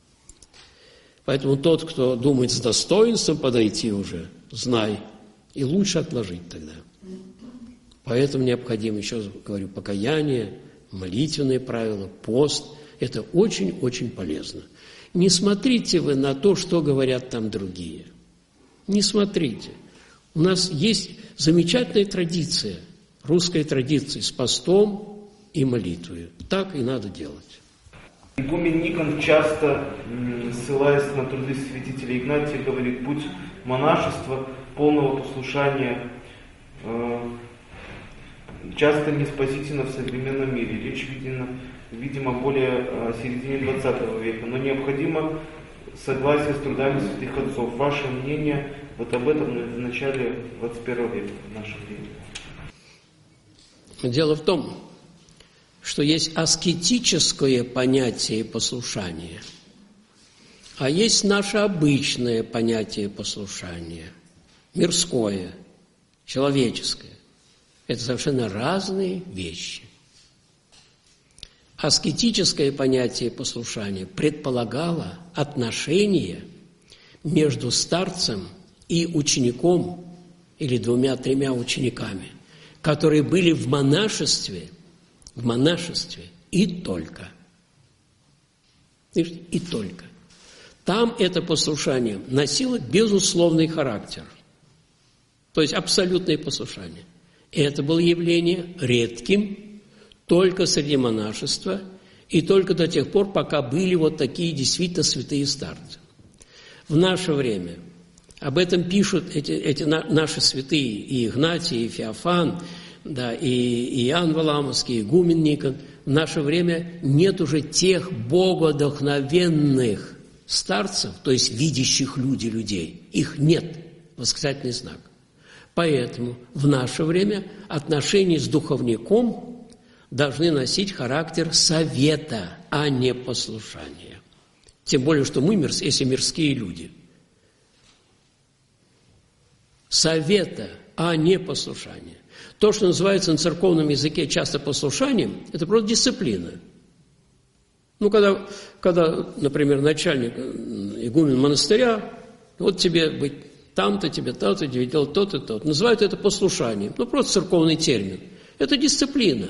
Поэтому тот, кто думает с достоинством подойти уже, знай, и лучше отложить тогда. Поэтому необходимо, еще раз говорю, покаяние, молитвенные правила, пост. Это очень-очень полезно. Не смотрите вы на то, что говорят там другие. Не смотрите. У нас есть замечательная традиция, русская традиция с постом и молитвой. Так и надо делать. Игумен Никон часто, ссылаясь на труды святителя Игнатия, говорит: путь монашества, полного послушания, часто не спасительно в современном мире. Речь, видимо, видимо более о середине двадцатого века. Но необходимо согласие с трудами святых отцов. Ваше мнение вот об этом в начале двадцать первого века, в наше время? Дело в том, что есть аскетическое понятие послушания, а есть наше обычное понятие послушания, мирское, человеческое. Это совершенно разные вещи. Аскетическое понятие послушания предполагало отношения между старцем и учеником или двумя-тремя учениками, которые были в монашестве, в монашестве и только. И только. Там это послушание носило безусловный характер, то есть абсолютное послушание. И это было явление редким только среди монашества и только до тех пор, пока были вот такие действительно святые старцы. В наше время об этом пишут эти, эти наши святые, и Игнатий, и Феофан, да, и, и Иоанн Валамовский, и Игумен Никон. В наше время нет уже тех богодохновенных старцев, то есть видящих люди людей. Их нет, восклицательный знак. Поэтому в наше время отношения с духовником должны носить характер совета, а не послушания. Тем более, что мы, если мирские люди. Совета, а не послушания. То, что называется на церковном языке часто послушанием, это просто дисциплина. Ну, когда, когда, например, начальник, игумен монастыря, вот тебе быть там-то, тебе то-то, тебе делать то-то, то-то. Называют это послушанием. Ну, просто церковный термин. Это дисциплина.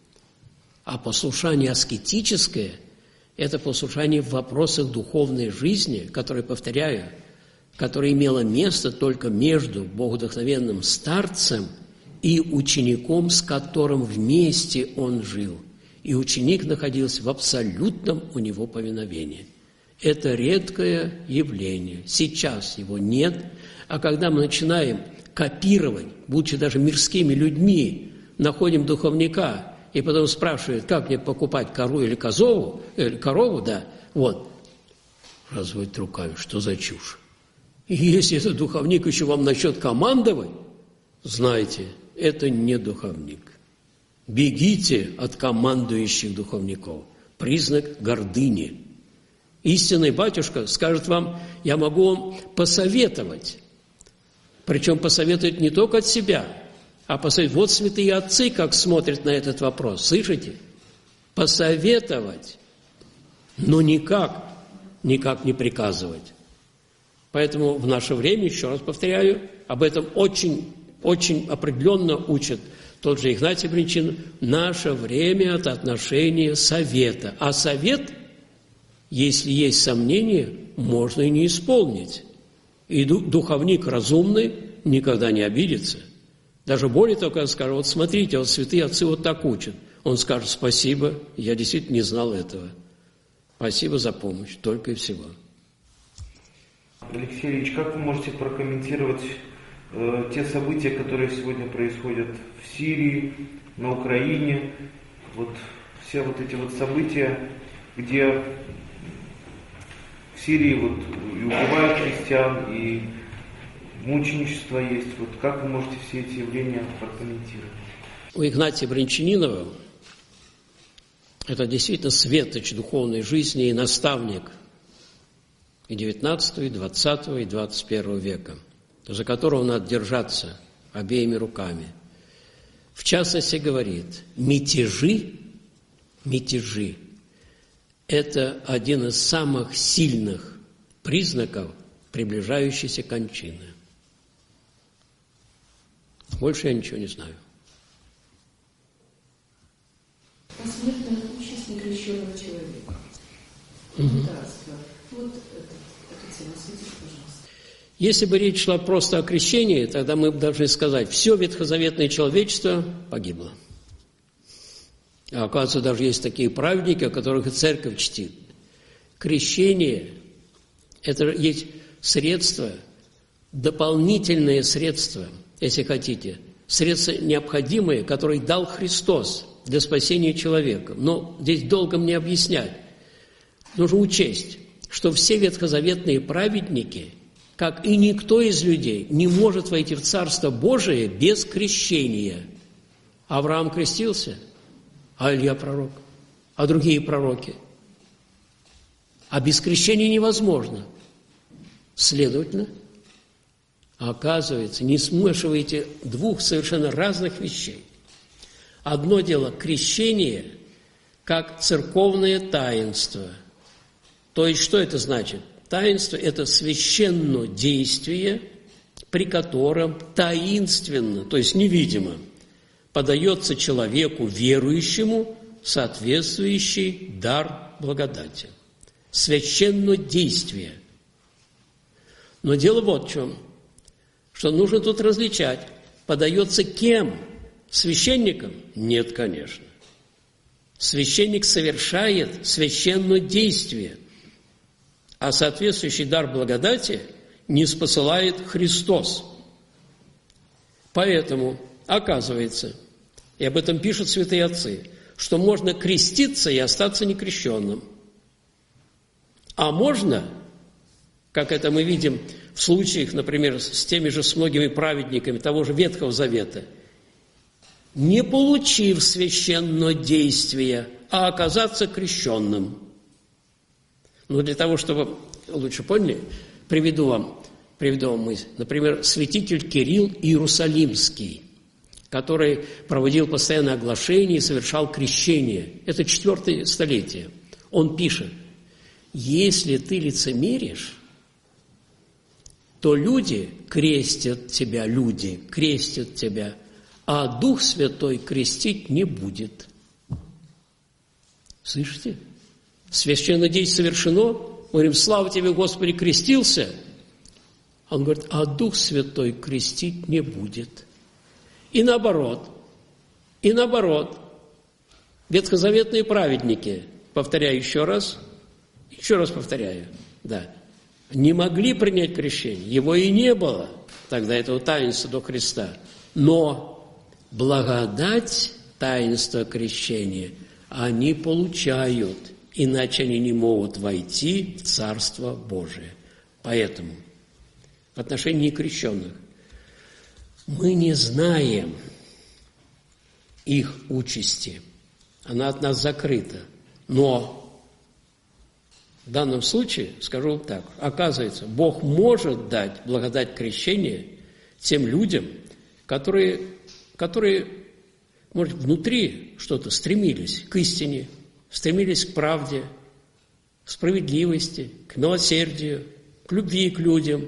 А послушание аскетическое – это послушание в вопросах духовной жизни, которое, повторяю, которое имело место только между богодухновенным старцем и учеником, с которым вместе он жил. И ученик находился в абсолютном у него повиновении. Это редкое явление. Сейчас его нет. А когда мы начинаем копировать, будучи даже мирскими людьми, находим духовника, и потом спрашивают, как мне покупать кору или козову, или корову, да, вот, разводит руками, что за чушь. И если этот духовник еще вам начнет командовать, знайте, это не духовник. Бегите от командующих духовников. Признак гордыни. Истинный батюшка скажет вам, я могу вам посоветовать. Причем посоветовать не только от себя, а посоветовать. Вот святые отцы как смотрят на этот вопрос. Слышите? Посоветовать, но никак, никак не приказывать. Поэтому в наше время, еще раз повторяю, об этом очень, очень определенно учат тот же Игнатий Бринчин. Наше время – это отношение совета. А совет, если есть сомнения, можно и не исполнить. И духовник разумный никогда не обидится. Даже более того, когда скажет, вот смотрите, вот святые отцы вот так учат. Он скажет, спасибо, я действительно не знал этого. Спасибо за помощь, только и всего. Алексей Ильич, как вы можете прокомментировать э, те события, которые сегодня происходят в Сирии, на Украине, вот все вот эти вот события, где в Сирии вот и убивают христиан, и мученичество есть. Вот как вы можете все эти явления прокомментировать? У Игнатия Бринчанинова это действительно светоч духовной жизни и наставник и девятнадцатого, и двадцатого, и двадцать первого века, за которого надо держаться обеими руками. В частности, говорит, мятежи, мятежи – это один из самых сильных признаков приближающейся кончины. Больше я ничего не знаю. Посмертная участь некрещенного человека. Угу. Вот это, это тема, осветите, пожалуйста. Если бы речь шла просто о крещении, тогда мы бы должны сказать, все ветхозаветное человечество погибло. А оказывается, даже есть такие праведники, о которых и церковь чтит. Крещение – это есть средство, дополнительное средство, если хотите, средство необходимое, которое дал Христос для спасения человека. Но здесь долго мне объяснять. Нужно учесть, что все ветхозаветные праведники, как и никто из людей, не может войти в Царство Божие без крещения. Авраам крестился, А Илья пророк? А другие пророки? А без крещения невозможно. Следовательно, оказывается, не смешивайте двух совершенно разных вещей. Одно дело крещение как церковное таинство. То есть, что это значит? Таинство – это священное действие, при котором таинственно, то есть невидимо, подается человеку верующему соответствующий дар благодати. Священное действие. Но дело вот в чем, что нужно тут различать. Подается кем? Священником? Нет, конечно. Священник совершает священное действие, а соответствующий дар благодати ниспосылает Христос. Поэтому оказывается, и об этом пишут святые отцы, что можно креститься и остаться некрещенным. А можно, как это мы видим в случаях, например, с теми же, с многими праведниками того же Ветхого Завета, не получив священного действия, а оказаться крещенным. Но для того, чтобы лучше поняли, приведу вам, приведу вам мысль. Например, святитель Кирилл Иерусалимский, который проводил постоянное оглашение и совершал крещение. Это четвертое столетие. Он пишет: если ты лицемеришь, то люди крестят тебя, люди крестят тебя, а Дух Святой крестить не будет. Слышите? Священное действие совершено. Мы говорим: слава тебе, Господи, крестился. Он говорит: а Дух Святой крестить не будет. И наоборот, и наоборот, ветхозаветные праведники, повторяю еще раз, еще раз повторяю, да, не могли принять крещение, его и не было тогда, этого таинства до Христа, но благодать таинства крещения они получают, иначе они не могут войти в Царство Божие. Поэтому в отношении некрещенных мы не знаем их участи, она от нас закрыта. Но в данном случае, скажу вам так, оказывается, Бог может дать благодать крещения тем людям, которые, которые, может, внутри что-то стремились к истине, стремились к правде, к справедливости, к милосердию, к любви к людям.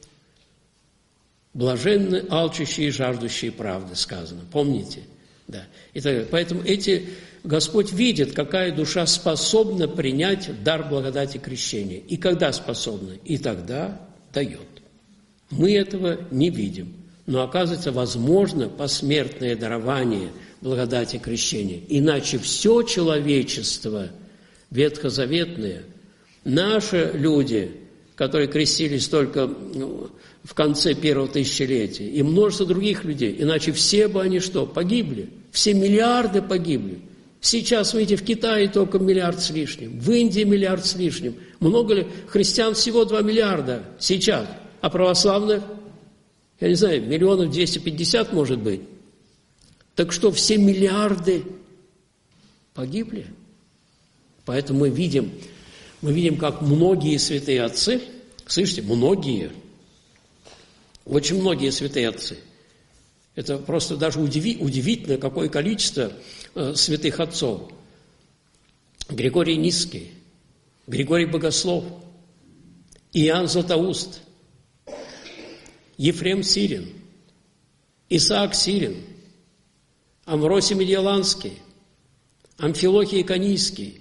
Блаженны алчущие и жаждущие правды, сказано. Помните? Да. И так, поэтому эти, Господь видит, какая душа способна принять дар благодати крещения. И когда способна, и тогда дает. Мы этого не видим. Но оказывается, возможно посмертное дарование благодати крещения. Иначе все человечество ветхозаветное, наши люди, которые крестились только ну, в конце первого тысячелетия, и множество других людей, иначе все бы они что, погибли? Все миллиарды погибли. Сейчас, видите, в Китае только миллиард с лишним, в Индии миллиард с лишним. Много ли христиан? Всего два миллиарда сейчас, а православных, я не знаю, миллионов двести пятьдесят, может быть. Так что все миллиарды погибли. Поэтому мы видим, мы видим, как многие святые отцы, слышите, многие, очень многие святые отцы, это просто даже удиви, удивительно, какое количество э, святых отцов. Григорий Низкий, Григорий Богослов, Иоанн Златоуст, Ефрем Сирин, Исаак Сирин, Амвросий Медиаланский, Амфилохий Иконийский,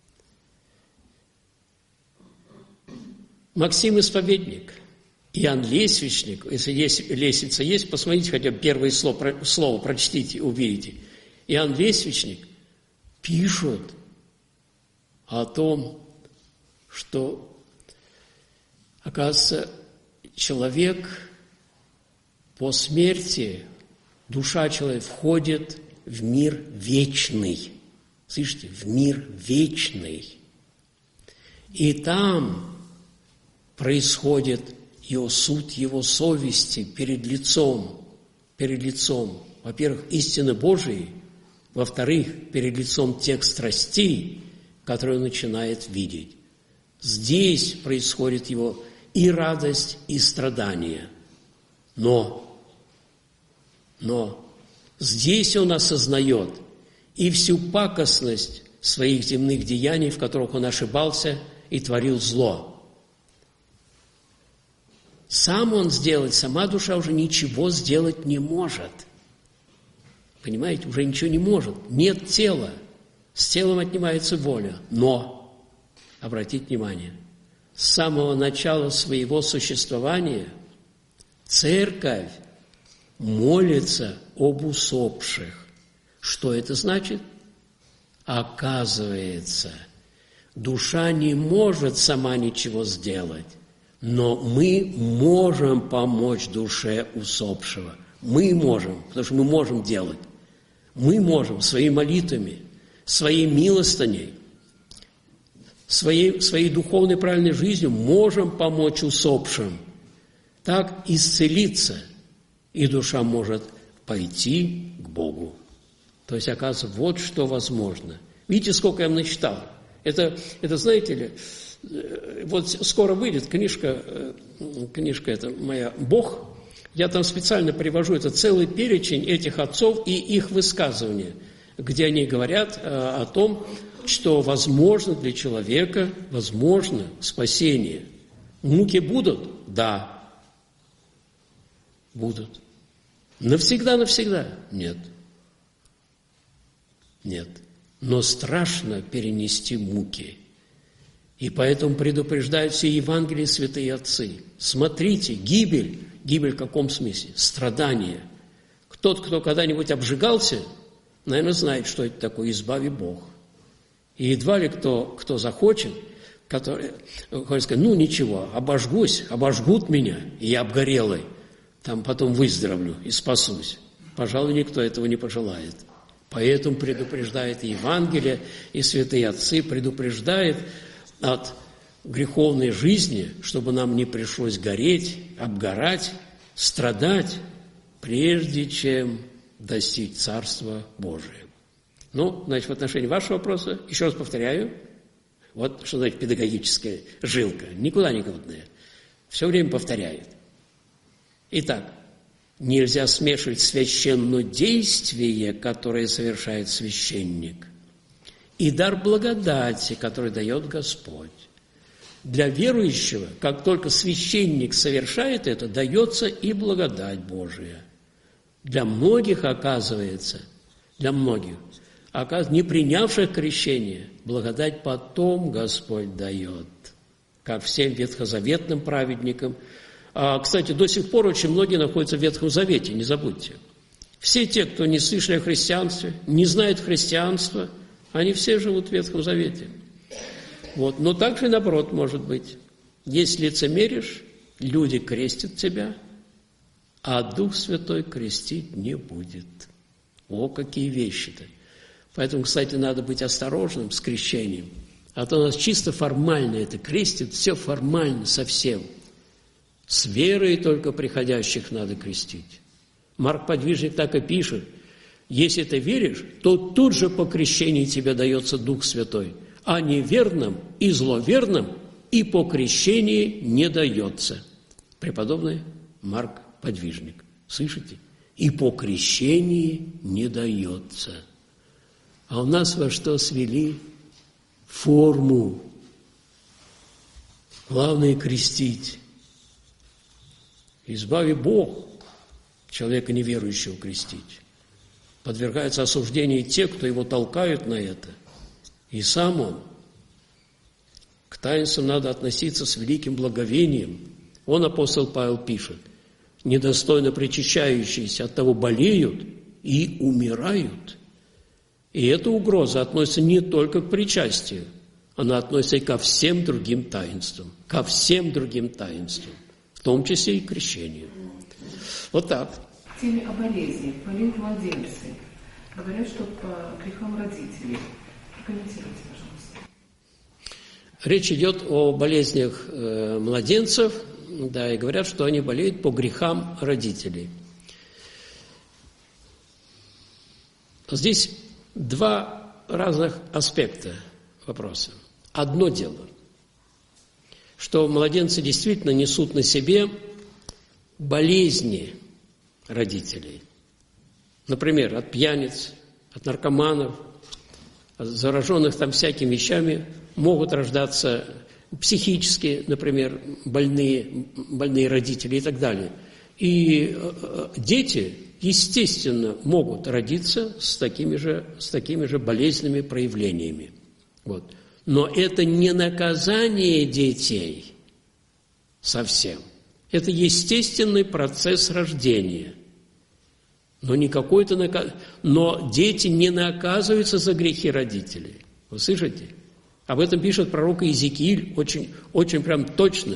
Максим Исповедник, Иоанн Лесвичник. Если есть, лестница есть, посмотрите хотя бы первое слово, слово прочтите, увидите. Иоанн Лесвичник пишут о том, что, оказывается, человек по смерти, душа человека входит в мир вечный. Слышите? В мир вечный. И там происходит его суд, его совести перед лицом, перед лицом, во-первых, истины Божией, Во-вторых, перед лицом тех страстей, которые он начинает видеть. Здесь происходит его и радость, и страдание. Но, но здесь он осознает и всю пакостность своих земных деяний, в которых он ошибался и творил зло. Сам он сделать, сама душа уже ничего сделать не может. Понимаете, уже ничего не может. Нет тела. С телом отнимается воля. Но, обратите внимание, с самого начала своего существования церковь молится об усопших. Что это значит? Оказывается, душа не может сама ничего сделать, но мы можем помочь душе усопшего. Мы можем, потому что мы можем делать. Мы можем своими молитвами, своей милостыней, своей, своей духовной правильной жизнью можем помочь усопшим. Так исцелиться, и душа может пойти к Богу. То есть, оказывается, вот что возможно. Видите, сколько я вам начитал. Это, это, знаете ли, вот скоро выйдет книжка, книжка эта моя «Бог». Я там специально привожу, это целый перечень этих отцов и их высказывания, где они говорят о том, что возможно для человека, возможно спасение. Муки будут? Да. Будут. Навсегда-навсегда? Нет. Нет. Но страшно перенести муки. И поэтому предупреждают все Евангелия святые отцы. Смотрите, гибель. Гибель в каком смысле? Страдание. Тот, кто когда-нибудь обжигался, наверное, знает, что это такое «избави Бог». И едва ли кто, кто захочет, который хочет сказать, ну ничего, обожгусь, обожгут меня, и я обгорелый, там потом выздоровлю и спасусь. Пожалуй, никто этого не пожелает. Поэтому предупреждает и Евангелие, и святые отцы, предупреждает от греховной жизни, чтобы нам не пришлось гореть, обгорать, страдать, прежде чем достичь Царства Божия. Ну, значит, в отношении вашего вопроса, еще раз повторяю, вот что значит педагогическая жилка, никуда не годная, все время повторяет. Итак, нельзя смешивать священнодействие, которое совершает священник, и дар благодати, который дает Господь. Для верующего, как только священник совершает это, дается и благодать Божия. Для многих, оказывается, для многих, оказывается, не принявших крещение, благодать потом Господь дает, как всем ветхозаветным праведникам. А, кстати, до сих пор очень многие находятся в Ветхом Завете, не забудьте. Все те, кто не слышали о христианстве, не знают христианства, они все живут в Ветхом Завете. Вот. Но также наоборот может быть. Если лицемеришь, люди крестят тебя, а Дух Святой крестить не будет. О, какие вещи-то! Поэтому, кстати, надо быть осторожным с крещением. А то нас чисто формально это крестит, все формально совсем. С верой только приходящих надо крестить. Марк Подвижник так и пишет. Если ты веришь, то тут же по крещению тебе дается Дух Святой. А неверным и зловерным и по крещении не дается. Преподобный Марк Подвижник. Слышите? И по крещении не дается. А у нас во что свели? Форму. Главное крестить. Избави Бог человека неверующего крестить. Подвергаются осуждению те, кто его толкают на это. И сам он. К таинствам надо относиться с великим благовением. Он, апостол Павел, пишет, недостойно причащающиеся от того болеют и умирают. И эта угроза относится не только к причастию, она относится и ко всем другим таинствам, ко всем другим таинствам, в том числе и к крещению. Вот так. В теме о болезни, болеют младенцы. Говорят, что по грехам родителей. Прокомментируйте, пожалуйста. Речь идет о болезнях э, младенцев, да, и говорят, что они болеют по грехам родителей. Здесь два разных аспекта вопроса. Одно дело, что младенцы действительно несут на себе болезни родителей. Например, от пьяниц, от наркоманов, от зараженных там всякими вещами могут рождаться психически, например, больные, больные родители и так далее. И дети, естественно, могут родиться с такими же, с такими же болезненными проявлениями. Вот. Но это не наказание детей совсем. Это естественный процесс рождения. Но не какой-то наказ... Но дети не наказываются за грехи родителей. Вы слышите? Об этом пишет пророк Иезекииль очень, очень прям точно.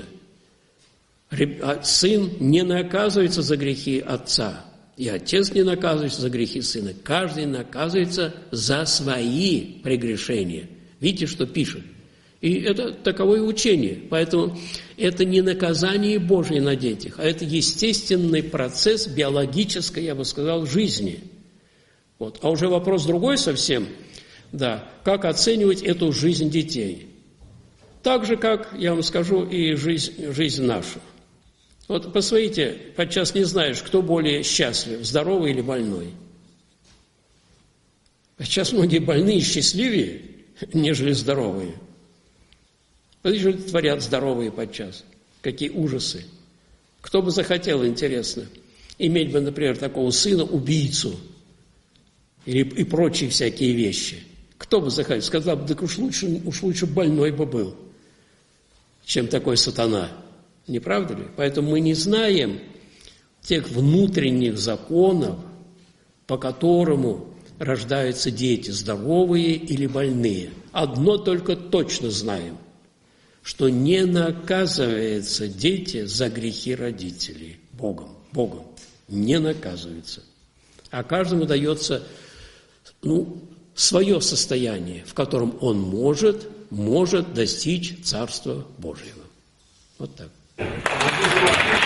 Сын не наказывается за грехи отца, и отец не наказывается за грехи сына. Каждый наказывается за свои прегрешения. Видите, что пишет? И это таковое учение. Поэтому это не наказание Божие на детях, а это естественный процесс биологической, я бы сказал, жизни. Вот. А уже вопрос другой совсем, да, как оценивать эту жизнь детей. Так же, как, я вам скажу, и жизнь, жизнь нашу. Вот посмотрите, подчас не знаешь, кто более счастлив, здоровый или больной. Сейчас многие больные счастливее, нежели здоровые. Смотрите, что творят здоровые подчас. Какие ужасы. Кто бы захотел, интересно, иметь бы, например, такого сына, убийцу, или, и прочие всякие вещи. Кто бы захотел? Сказал бы, так уж лучше, уж лучше больной бы был, чем такой сатана. Не правда ли? Поэтому мы не знаем тех внутренних законов, по которому рождаются дети, здоровые или больные. Одно только точно знаем, что не наказываются дети за грехи родителей Богом. Богом не наказываются. А каждому дается, ну, свое состояние, в котором он может, может достичь Царства Божьего. Вот так.